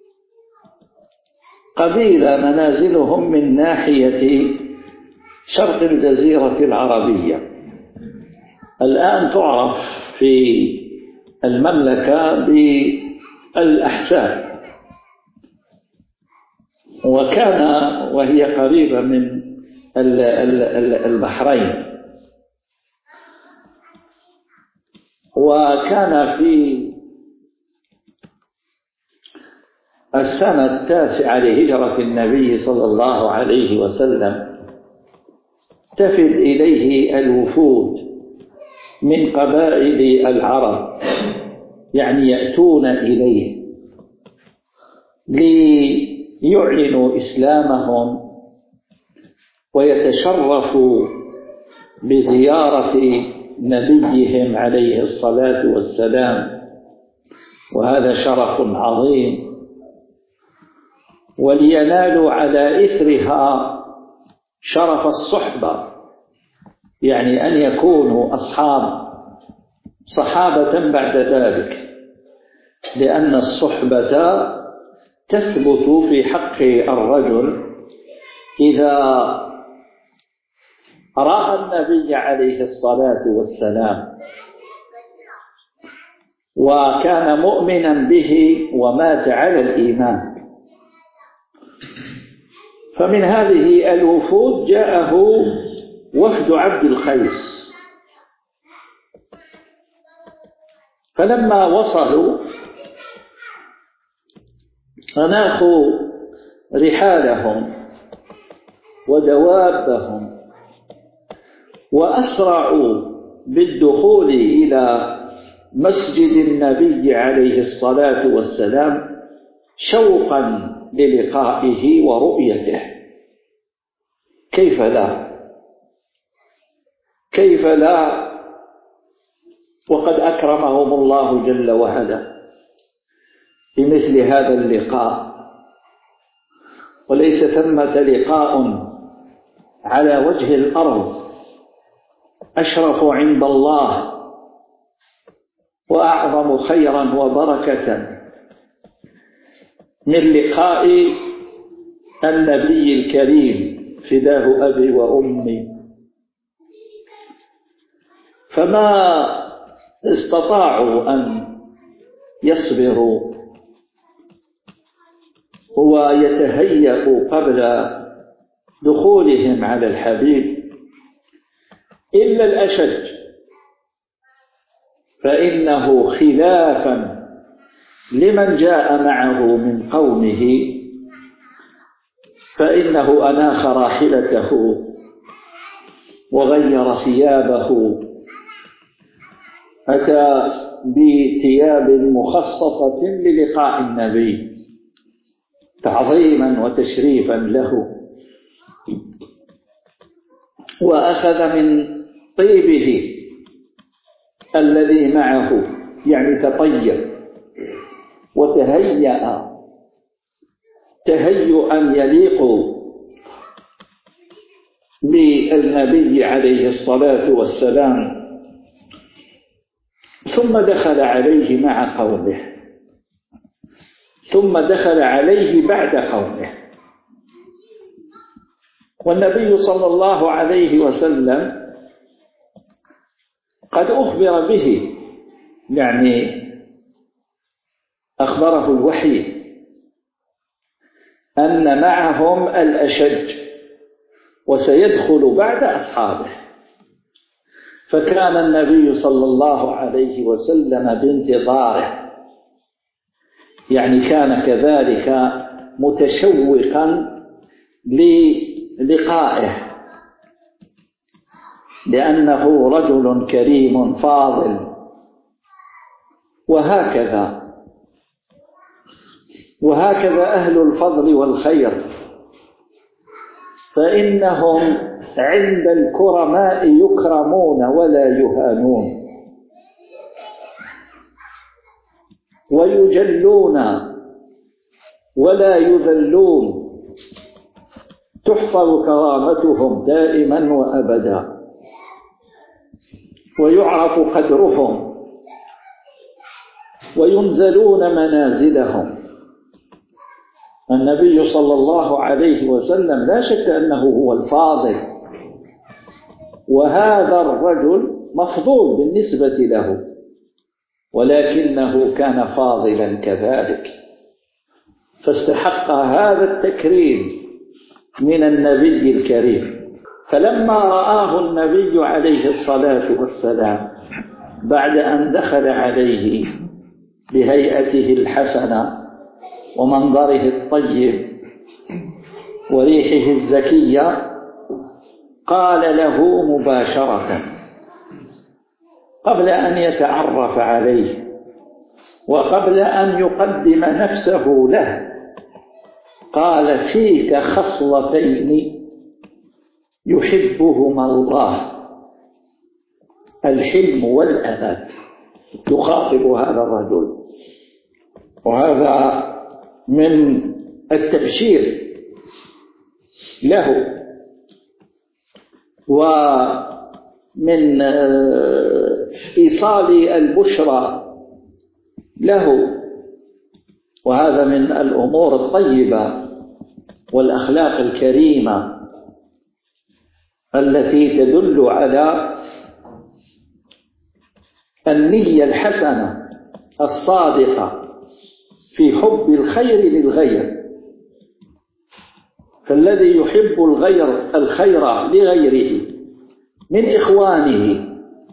قبيلة منازلهم من ناحية شرق الجزيرة العربية، الآن تعرف في المملكة بالأحساء، وهي قريبة من البحرين. وكان في السنة 9 لهجرة النبي صلى الله عليه وسلم تفد إليه الوفود من قبائل العرب، يعني يأتون إليه ليعلنوا إسلامهم ويتشرفوا بزيارة نبيهم عليه الصلاة والسلام، وهذا شرف عظيم، ولينالوا على إثرها شرف الصحبة، يعني أن يكونوا صحابة بعد ذلك، لأن الصحبة تثبت في حق الرجل إذا رأى النبي عليه الصلاة والسلام وكان مؤمنا به ومات على الإيمان. فمن هذه الوفود جاءه وفد عبد القيس، فلما وصلوا أناخوا رحالهم ودوابهم وأسرعوا بالدخول إلى مسجد النبي عليه الصلاة والسلام شوقا للقائه ورؤيته. كيف لا وقد أكرمهم الله جل وعلا بمثل هذا اللقاء، وليس ثمة لقاء على وجه الأرض أشرف عند الله وأعظم خيرا وبركة من لقاء النبي الكريم فداه أبي وأمي، فما استطاعوا أن يصبروا ويتهيأوا قبل دخولهم على الحبيب إلا الأشج، فإنه خلافا لمن جاء معه من قومه فإنه أناخ راحلته وغير ثيابه، أتى بثياب مخصصة للقاء النبي تعظيما وتشريفا له، وأخذ من طيبه الذي معه، يعني تطيب وتهيأ تهيئا يليق بالنبي عليه الصلاة والسلام، ثم دخل عليه مع قومه، ثم دخل عليه بعد قومه. والنبي صلى الله عليه وسلم قد أخبر به، يعني أخبره الوحي أن معهم الأشج وسيدخل بعد أصحابه، فكان النبي صلى الله عليه وسلم بانتظاره، يعني كان كذلك متشوقا للقائه، لأنه رجل كريم فاضل. وهكذا أهل الفضل والخير، فإنهم عند الكرماء يكرمون ولا يهانون، ويجلون ولا يذلون، تحفظ كرامتهم دائما وأبدا، ويعرف قدرهم وينزلون منازلهم. النبي صلى الله عليه وسلم لا شك أنه هو الفاضل، وهذا الرجل مفضول بالنسبة له، ولكنه كان فاضلا كذلك، فاستحق هذا التكريم من النبي الكريم. فلما رآه النبي عليه الصلاة والسلام بعد أن دخل عليه بهيئته الحسنة ومنظره الطيب وريحه الزكية، قال له مباشرة قبل أن يتعرف عليه وقبل أن يقدم نفسه له، قال: فيك خصلتين يحبهما الله، الحلم والأنات. يخاطب هذا الرجل، وهذا من التبشير له ومن إيصال البشرى له، وهذا من الأمور الطيبة والأخلاق الكريمة التي تدل على النية الحسنة الصادقة في حب الخير للغير. فالذي يحب الخير لغيره من إخوانه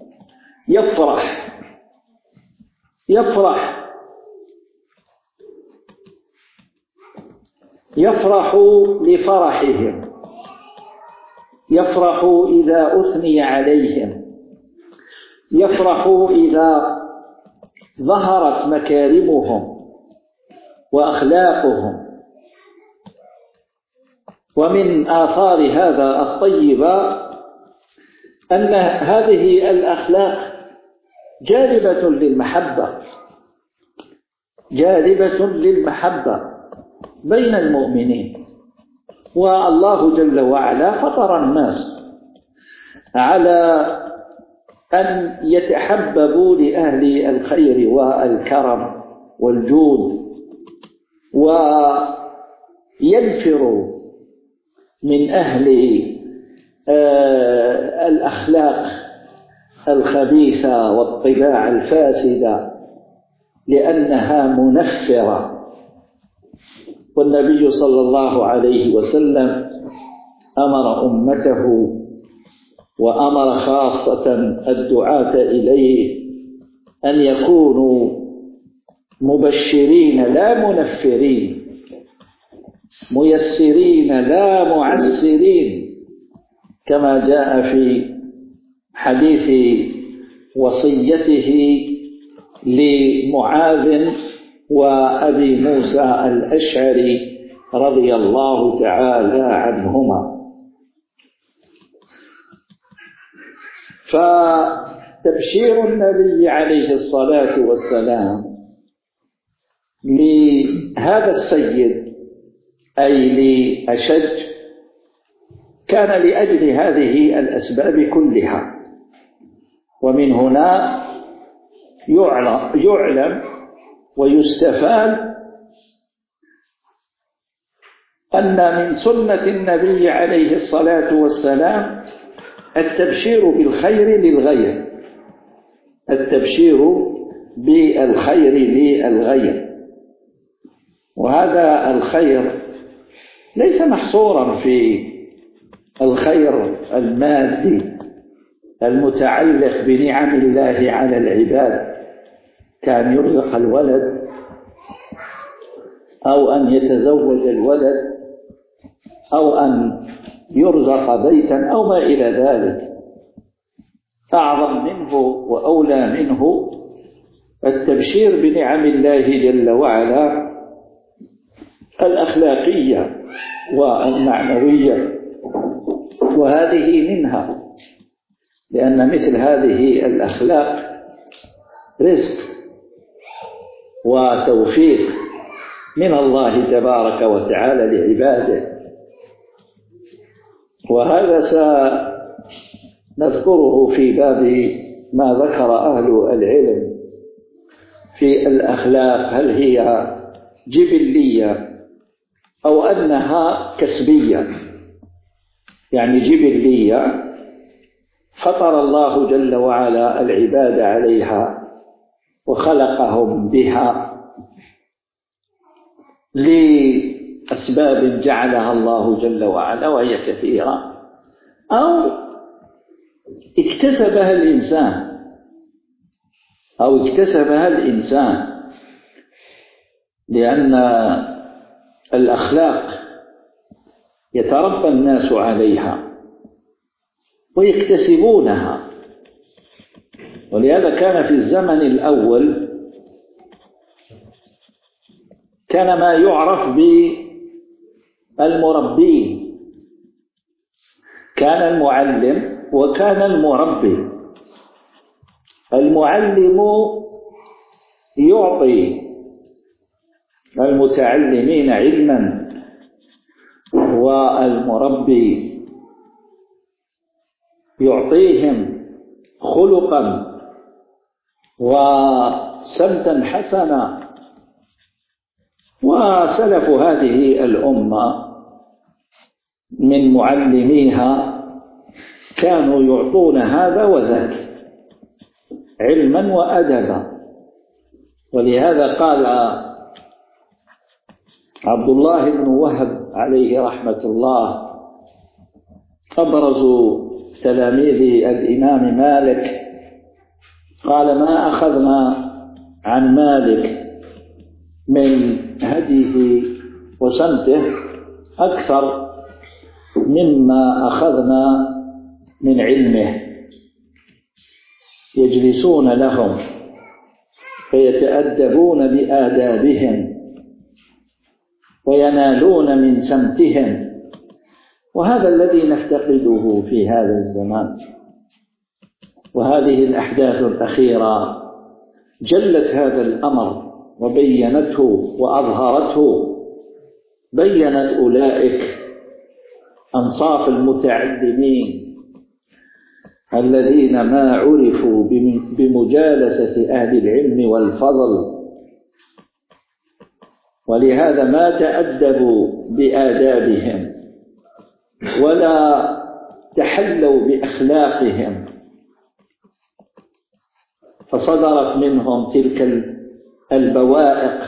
يفرح لفرحهم، يفرح إذا أثني عليهم، يفرح إذا ظهرت مكارمهم وأخلاقهم. ومن آثار هذا الطيبة أن هذه الأخلاق جالبة للمحبة بين المؤمنين. والله جل وعلا فطر الناس على أن يتحببوا لأهل الخير والكرم والجود، وينفروا من أهل الأخلاق الخبيثة والطباع الفاسدة، لأنها منفرة. والنبي صلى الله عليه وسلم أمر أمته وأمر خاصة الدعاة إليه أن يكونوا مبشرين لا منفرين، ميسرين لا معسرين، كما جاء في حديث وصيته لمعاذ وأبي موسى الأشعري رضي الله تعالى عنهما. فتبشير النبي عليه الصلاة والسلام لهذا السيد أي لأشج كان لأجل هذه الأسباب كلها. ومن هنا يعلم ويستفاد أن من سنة النبي عليه الصلاة والسلام التبشير بالخير للغير، التبشير بالخير للغير. وهذا الخير ليس محصورا في الخير المادي المتعلق بنعم الله على العباد، كأن يرزق الولد أو أن يتزوج الولد أو أن يرزق بيتا أو ما إلى ذلك. أعظم منه وأولى منه التبشير بنعم الله جل وعلا الأخلاقية والمعنوية، وهذه منها، لأن مثل هذه الأخلاق رزق وتوفيق من الله تبارك وتعالى لعباده. وهذا سنذكره في باب ما ذكر أهل العلم في الأخلاق، هل هي جبلية أو أنها كسبية. يعني جبلية فطر الله جل وعلا العباد عليها وخلقهم بها لأسباب جعلها الله جل وعلا وهي كثيرة، أو اكتسبها الإنسان، لأن الأخلاق يتربى الناس عليها ويكتسبونها. ولهذا كان في الزمن الأول كان ما يعرف بالمربين، كان المعلم وكان المربي. المعلم يعطي المتعلمين علما، والمربي يعطيهم خلقا وسمتا حسنا. وسلف هذه الأمة من معلميها كانوا يعطون هذا وذاك علما وأدبا. ولهذا قال عبد الله بن وهب عليه رحمة الله أبرز تلاميذ الإمام مالك، قال: ما أخذنا عن مالك من هديه وسمته أكثر مما أخذنا من علمه. يجلسون لهم فيتأدبون بآدابهم وينالون من سمتهم، وهذا الذي نفتقده في هذا الزمان. وهذه الأحداث الأخيرة جلت هذا الأمر وبينته وأظهرته، بينت أولئك أنصاف المتعلمين الذين ما عرفوا بمجالسة أهل العلم والفضل، ولهذا ما تأدبوا بآدابهم ولا تحلوا بأخلاقهم، فصدرت منهم تلك البوائق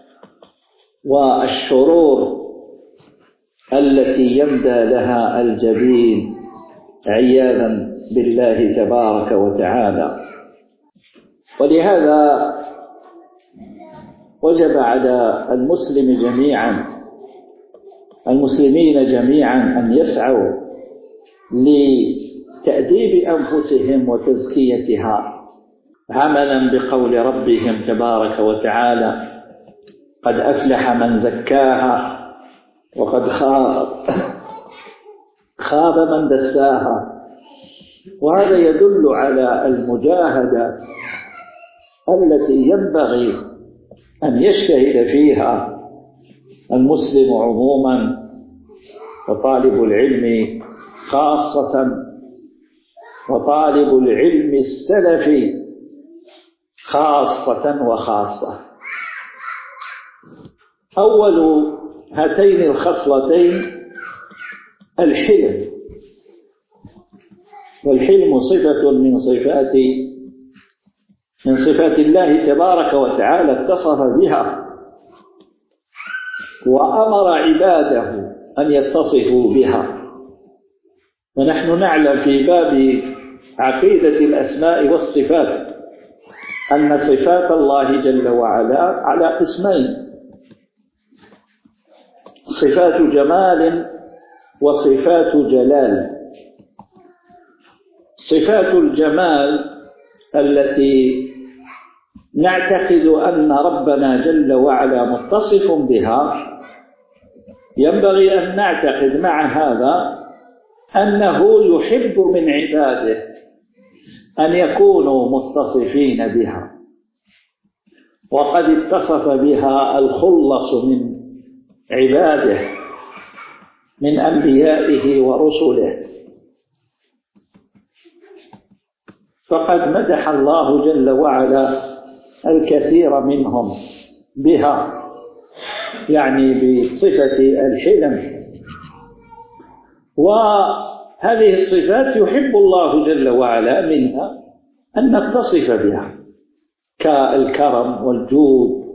والشرور التي يندى لها الجبين عياذا بالله تبارك وتعالى. ولهذا وجب على المسلمين جميعا أن يسعوا لتأديب أنفسهم وتزكيتها، عملا بقول ربهم تبارك وتعالى: قد أفلح من زكاها وقد خاب من دساها. وهذا يدل على المجاهدة التي ينبغي أن يجتهد فيها المسلم عموما وطالب العلم خاصة، وطالب العلم السلفي خاصة وخاصة. أول هاتين الخصلتين الحلم، والحلم صفة من صفات الله تبارك وتعالى اتصف بها وأمر عباده أن يتصفوا بها. ونحن نعلم في باب عقيدة الأسماء والصفات أن صفات الله جل وعلا على قسمين: صفات جمال وصفات جلال. صفات الجمال التي نعتقد أن ربنا جل وعلا متصف بها، ينبغي أن نعتقد مع هذا أنه يحب من عباده أن يكونوا متصفين بها، وقد اتصف بها الخلص من عباده من أنبيائه ورسله. فقد مدح الله جل وعلا الكثير منهم بها، يعني بصفة الحلم. وهذه الصفات يحب الله جل وعلا منها أن نتصف بها، كالكرم والجود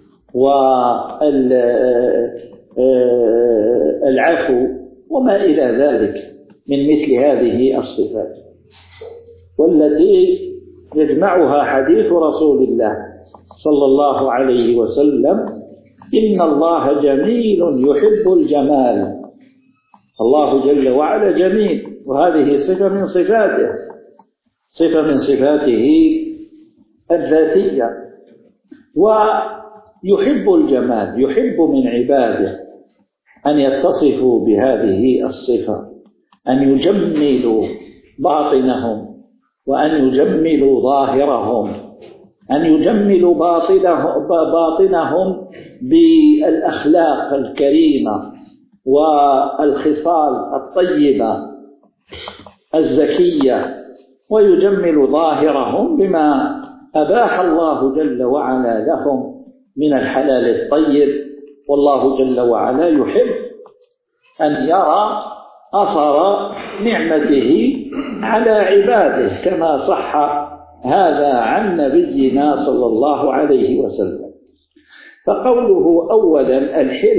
والعفو وما إلى ذلك من مثل هذه الصفات، والتي يجمعها حديث رسول الله صلى الله عليه وسلم: إن الله جميل يحب الجمال. الله جل وعلا جميل، وهذه صفة من صفاته الذاتية. ويحب الجمال، يحب من عباده أن يتصفوا بهذه الصفة، أن يجملوا باطنهم وأن يجملوا ظاهرهم، أن يجملوا باطنهم بالأخلاق الكريمة والخصال الطيبة الزكية، ويجمل ظاهرهم بما أباح الله جل وعلا لهم من الحلال الطيب. والله جل وعلا يحب أن يرى أثر نعمته على عباده، كما صح هذا عن نبينا صلى الله عليه وسلم. فقوله أولا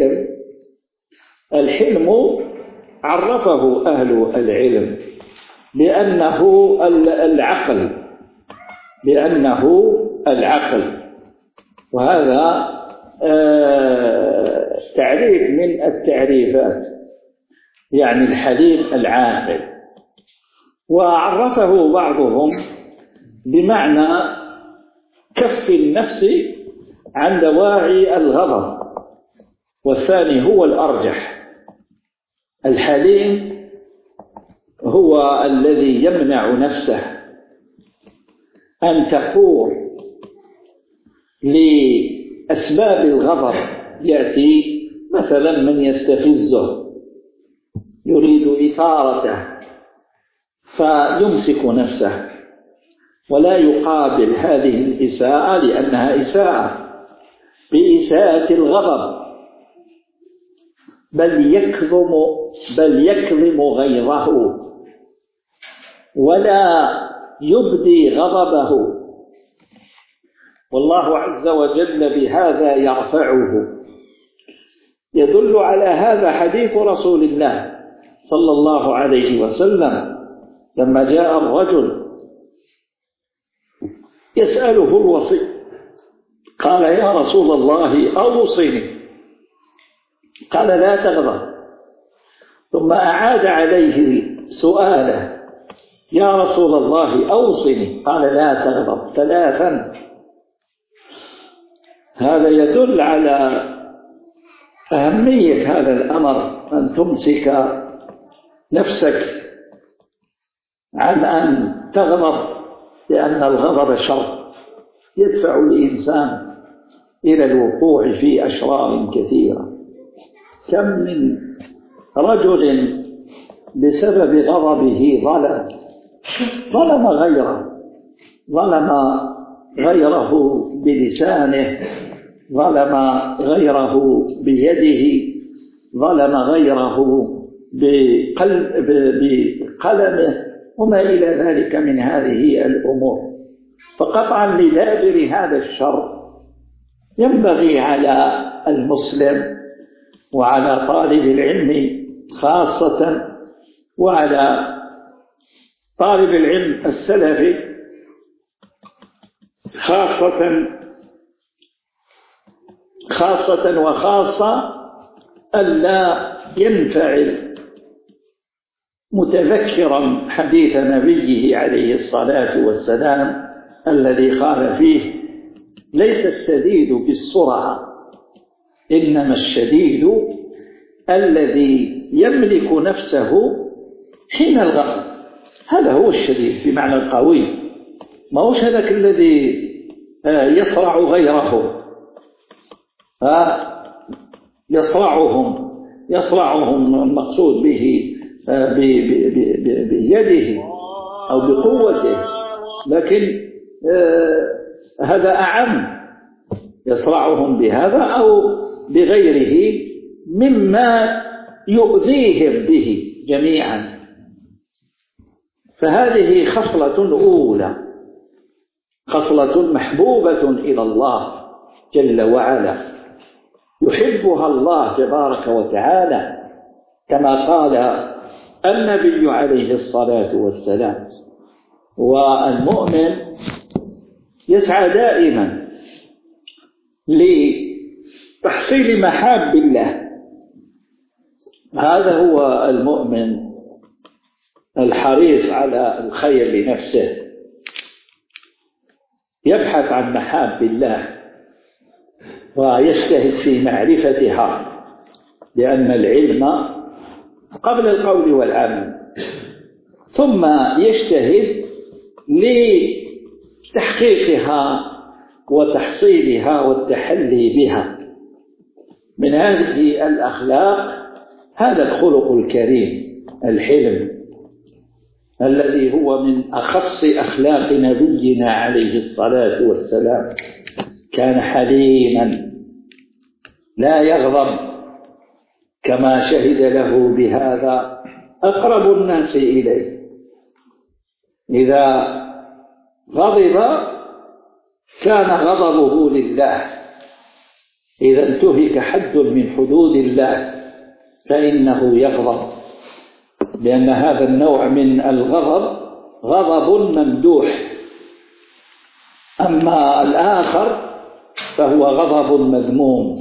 الحلم عرفه أهل العلم بأنه العقل، وهذا تعريف من التعريفات، يعني الحليم العاقل. وعرفه بعضهم بمعنى كف النفس عن دواعي الغضب، والثاني هو الأرجح. الحليم هو الذي يمنع نفسه أن تثور لأسباب الغضب. يأتي مثلا من يستفزه يريد إثارته فيمسك نفسه ولا يقابل هذه الإساءة لأنها إساءة بإساءة الغضب، بل يكظم غيظه ولا يبدي غضبه، والله عز وجل بهذا يرفعه. يدل على هذا حديث رسول الله صلى الله عليه وسلم لما جاء الرجل يسأله الوصي، قال: يا رسول الله أوصني. قال: لا تغضب. ثم أعاد عليه سؤاله: يا رسول الله أوصني. قال: لا تغضب 3. هذا يدل على أهمية هذا الأمر، أن تمسك نفسك عن أن تغضب، لأن الغضب شر يدفع الإنسان إلى الوقوع في أشرار كثيرة. كم من رجل بسبب غضبه ظلم غيره بلسانه، ظلم غيره بيده، ظلم غيره بقلمه وما إلى ذلك من هذه الأمور. فقطعا لدابر هذا الشر ينبغي على المسلم وعلى طالب العلم خاصة، وعلى طالب العلم السلفي خاصة ألا ينفعل متذكرا حديث نبيه عليه الصلاة والسلام الذي قال فيه: ليس الشديد بالسرعة، إنما الشديد الذي يملك نفسه حين الغضب. هذا هو الشديد بمعنى القوي، ما هوش هذاك الذي يصرع غيره، يصرعهم المقصود به بيده أو بقوته، لكن هذا أعم، يصرعهم بهذا أو بغيره مما يؤذيهم به جميعا. فهذه خصلة أولى، خصلة محبوبة إلى الله جل وعلا، يحبها الله تبارك وتعالى، كما قال النبي عليه الصلاة والسلام. والمؤمن يسعى دائما لتحصيل محاب الله، هذا هو المؤمن الحريص على الخير لنفسه، يبحث عن محاب الله ويجتهد في معرفتها، لأن العلم قبل القول والعمل، ثم يجتهد لتحقيقها وتحصيلها والتحلي بها. من هذه الأخلاق هذا الخلق الكريم الحلم، الذي هو من أخص أخلاق نبينا عليه الصلاة والسلام. كان حليما لا يغضب، كما شهد له بهذا أقرب الناس إليه. إذا غضب كان غضبه لله، إذا انتهك حد من حدود الله فإنه يغضب، لأن هذا النوع من الغضب غضب ممدوح، أما الآخر فهو غضب مذموم.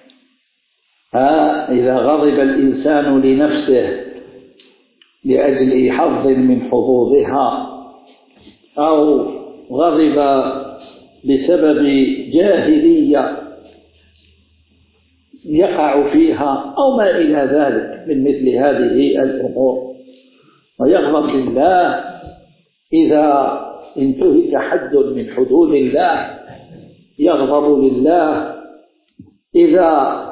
إذا غضب الإنسان لنفسه لأجل حظ من حظوظها، أو غضب بسبب جاهلية يقع فيها أو ما إلى ذلك من مثل هذه الأمور، ويغضب لله إذا انتهك حد من حدود الله، يغضب لله إذا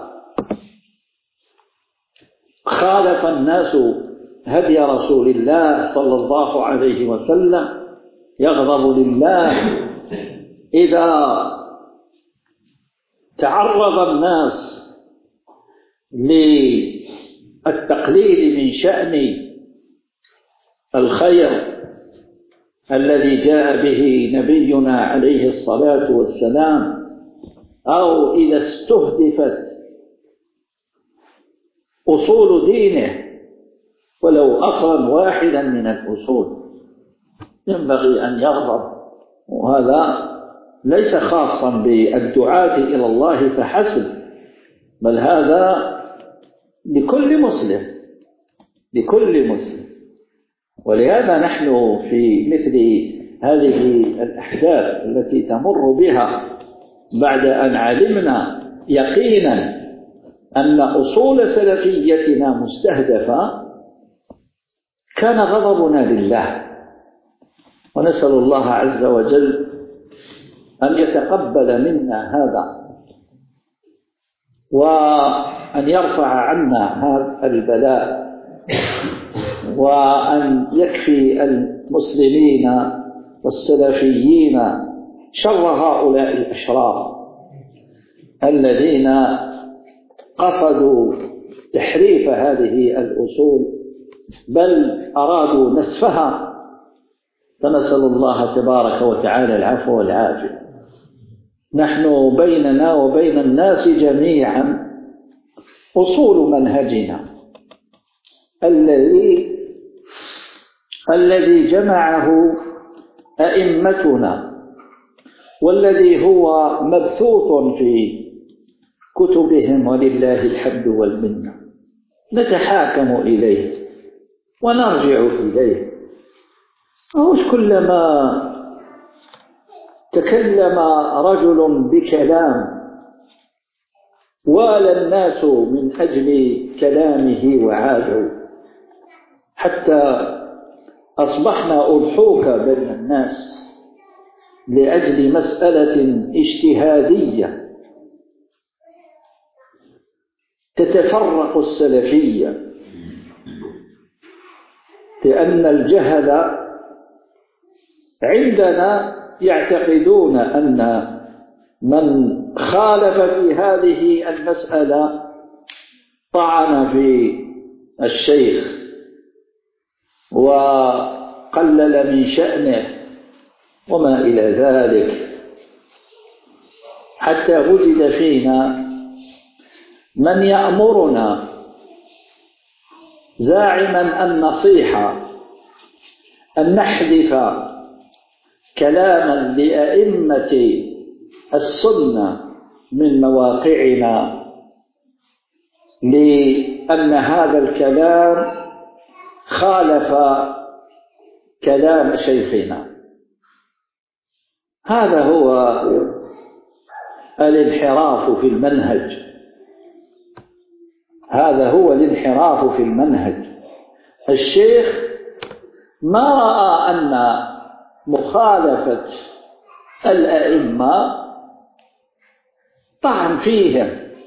خالف الناس هدي رسول الله صلى الله عليه وسلم، يغضب لله إذا تعرض الناس التقليل من شأن الخير الذي جاء به نبينا عليه الصلاة والسلام، أو إذا استهدفت أصول دينه ولو أصلا واحدا من الأصول ينبغي أن يغضب. وهذا ليس خاصا بالدعاة إلى الله فحسب، بل هذا لكل مسلم، لكل مسلم. ولهذا نحن في مثل هذه الأحداث التي تمر بها بعد أن علمنا يقينا أن أصول سلفيتنا مستهدفة، كان غضبنا لله، ونسأل الله عز وجل أن يتقبل منا هذا، وأن يرفع عنا هذا البلاء، وأن يكفي المسلمين والسلفيين شر هؤلاء الأشرار الذين قصدوا تحريف هذه الأصول، بل أرادوا نسفها. فنسأل الله تبارك وتعالى العفو والعافية. نحن بيننا وبين الناس جميعا أصول منهجنا الذي جمعه أئمتنا، والذي هو مبثوث في كتبهم ولله الحمد والمنة. نتحاكم إليه ونرجع إليه. مش كلما تكلم رجل بكلام والى الناس من أجل كلامه وعادوا، حتى أصبحنا أضحوك بين الناس لأجل مسألة اجتهادية تتفرق السلفية، لأن الجهل عندنا يعتقدون أن من خالف في هذه المسألة طعن في الشيخ وقلل من شأنه وما إلى ذلك، حتى وجد فينا من يأمرنا زاعما النصيحة أن نحذف كلاما لأئمة السنة من مواقعنا، لأن هذا الكلام خالف كلام شيخنا. هذا هو الانحراف في المنهج، هذا هو الانحراف في المنهج. الشيخ ما رأى أن مخالفة الأئمة طعن فيهم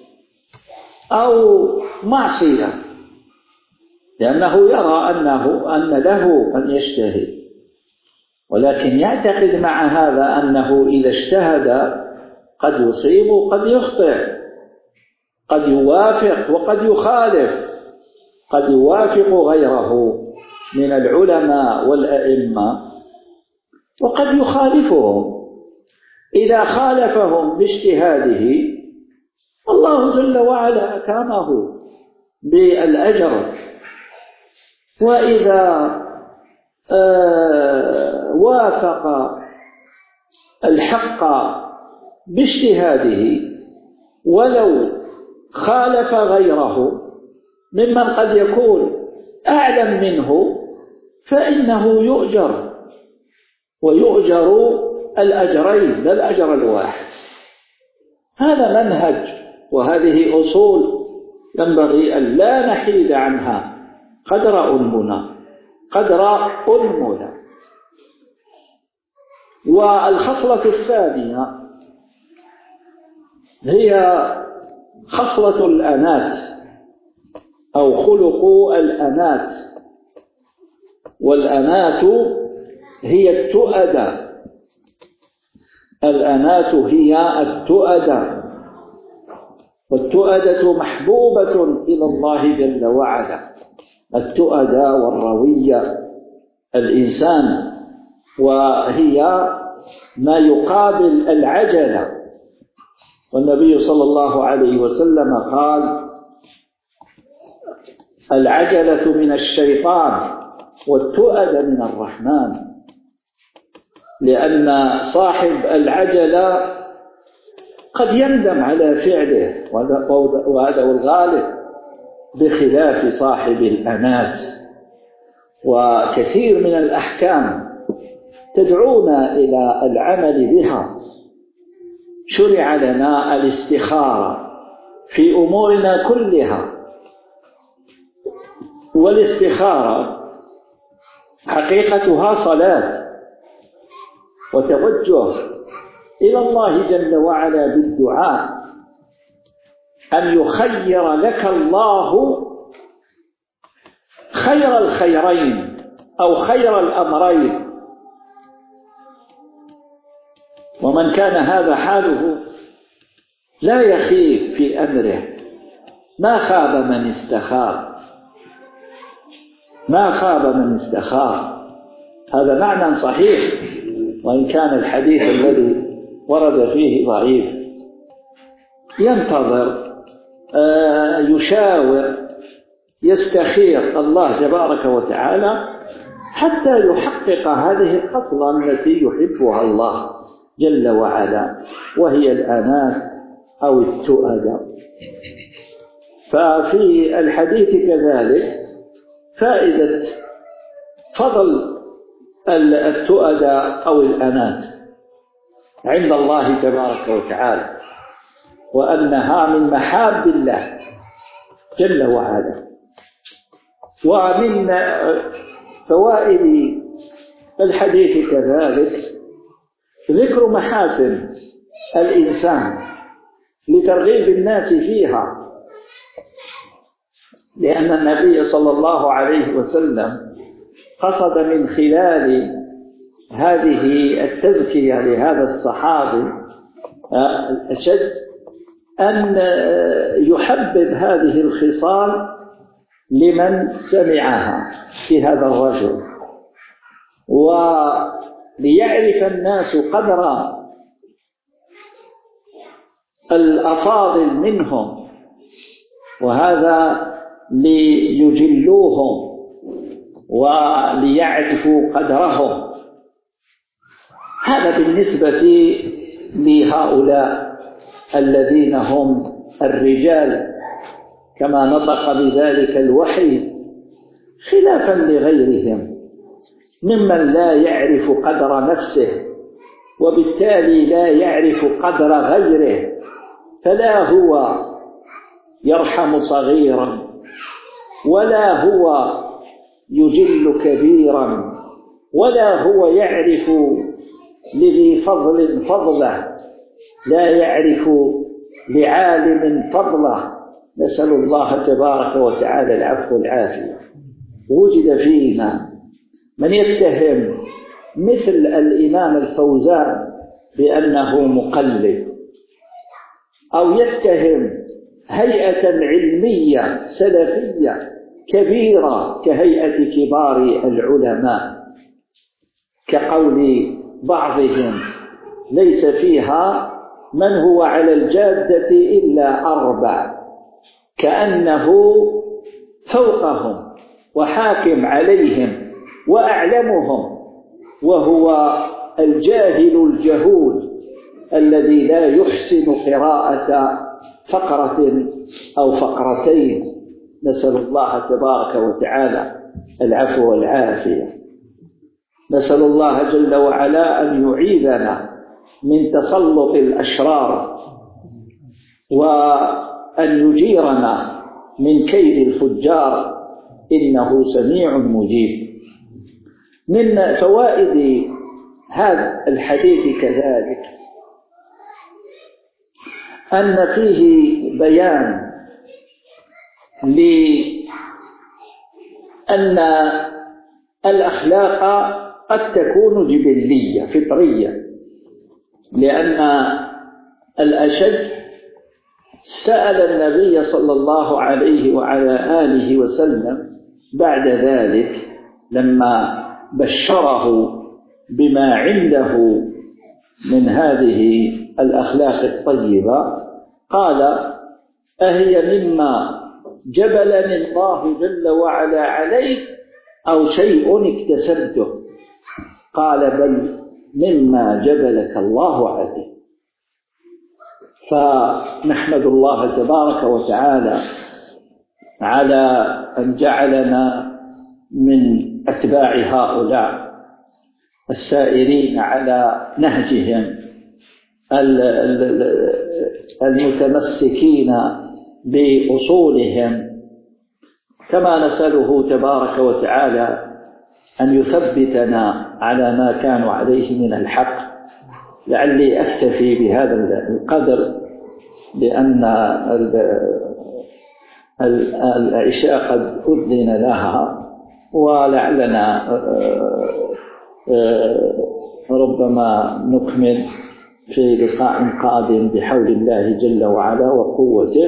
أو معصية، لأنه يرى أن له أن يجتهد، ولكن يعتقد مع هذا أنه إذا اجتهد قد يصيب وقد يخطئ، قد يوافق وقد يخالف، قد يوافق غيره من العلماء والأئمة وقد يخالفهم. إذا خالفهم باجتهاده الله جل وعلا أكرمه بالأجر، وإذا وافق الحق باجتهاده ولو خالف غيره ممن قد يكون أعلم منه فإنه يؤجر، ويؤجر الأجرين لا الأجر الواحد. هذا منهج وهذه أصول ينبغي أن لا نحيد عنها قدر أنمنا. والخصلة الثانية هي خصلة الأنات أو خلق الأنات، والأنات هي التؤدة. الأنات هي التؤدة، والتؤدة محبوبة إلى الله جل وعلا. التؤدة والروية الإنسان، وهي ما يقابل العجلة. والنبي صلى الله عليه وسلم قال: العجلة من الشيطان والتؤدة من الرحمن، لأن صاحب العجلة قد يندم على فعله، وهذا هو الغالب، بخلاف صاحب الأنات. وكثير من الأحكام تدعونا إلى العمل بها. شرع لنا الاستخارة في أمورنا كلها، والاستخارة حقيقتها صلاة وتوجه إلى الله جل وعلا بالدعاء أن يخير لك الله خير الخيرين أو خير الأمرين. ومن كان هذا حاله لا يخيب في أمره. ما خاب من استخار، ما خاب من استخار. هذا معنى صحيح، وإن كان الحديث الذي ورد فيه ضعيف. ينتظر، يشاور، يستخير الله تبارك وتعالى حتى يحقق هذه الخصلة التي يحبها الله جل وعلا، وهي الأنات أو التؤدة. ففي الحديث كذلك فائدة فضل التؤدة أو الأنات عند الله تبارك وتعالى، وأنها من محاب الله جل وعلا. ومن فوائد الحديث كذلك ذكر محاسن الإنسان لترغيب الناس فيها، لأن النبي صلى الله عليه وسلم قصد من خلال هذه التزكية لهذا الصحابي الأشد أن يحبب هذه الخصال لمن سمعها في هذا الرجل، وليعرف الناس قدر الأفاضل منهم، وهذا ليجلوهم وليعرفوا قدرهم. هذا بالنسبة لهؤلاء الذين هم الرجال كما نطق بذلك الوحي، خلافا لغيرهم ممن لا يعرف قدر نفسه، وبالتالي لا يعرف قدر غيره، فلا هو يرحم صغيرا ولا هو يجل كبيرا ولا هو يعرف لذي فضل فضله، لا يعرف لعالم فضله. نسأل الله تبارك وتعالى العفو والعافية. وجد فينا من يتهم مثل الإمام الفوزان بأنه مقلد، أو يتهم هيئة علمية سلفية كبيرة كهيئة كبار العلماء، كقول بعضهم ليس فيها من هو على الجادة إلا 4، كأنه فوقهم وحاكم عليهم وأعلمهم، وهو الجاهل الجهول الذي لا يحسن قراءة فقرة أو فقرتين. نسأل الله تبارك وتعالى العفو والعافية. نسأل الله جل وعلا أن يعيذنا من تسلط الأشرار، وأن يجيرنا من كيد الفجار، إنه سميع مجيب. من فوائد هذا الحديث كذلك أن فيه بيان لأن الأخلاق قد تكون جبلية فطرية، لأن الأشد سأل النبي صلى الله عليه وعلى آله وسلم بعد ذلك لما بشره بما عنده من هذه الأخلاق الطيبة، قال: أهي مما جبلني الله جل وعلا عليه أو شيء اكتسبته؟ قال: بل مما جبلك الله عليه. فنحمد الله تبارك وتعالى على أن جعلنا من أتباع هؤلاء السائرين على نهجهم المتمسكين بأصولهم، كما نسأله تبارك وتعالى أن يثبتنا على ما كانوا عليه من الحق. لعلي أكتفي بهذا القدر لأن العشاء قد أذن لها، ولعلنا ربما نكمل في لقاء قادم بحول الله جل وعلا وقوته.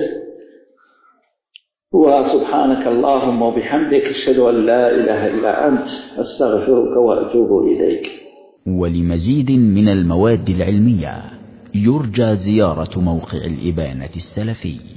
وسبحانك اللهم وبحمدك، أشهد أن لا إله إلا أنت، أستغفرك وأتوب إليك. ولمزيد من المواد العلمية يرجى زيارة موقع الإبانة السلفي.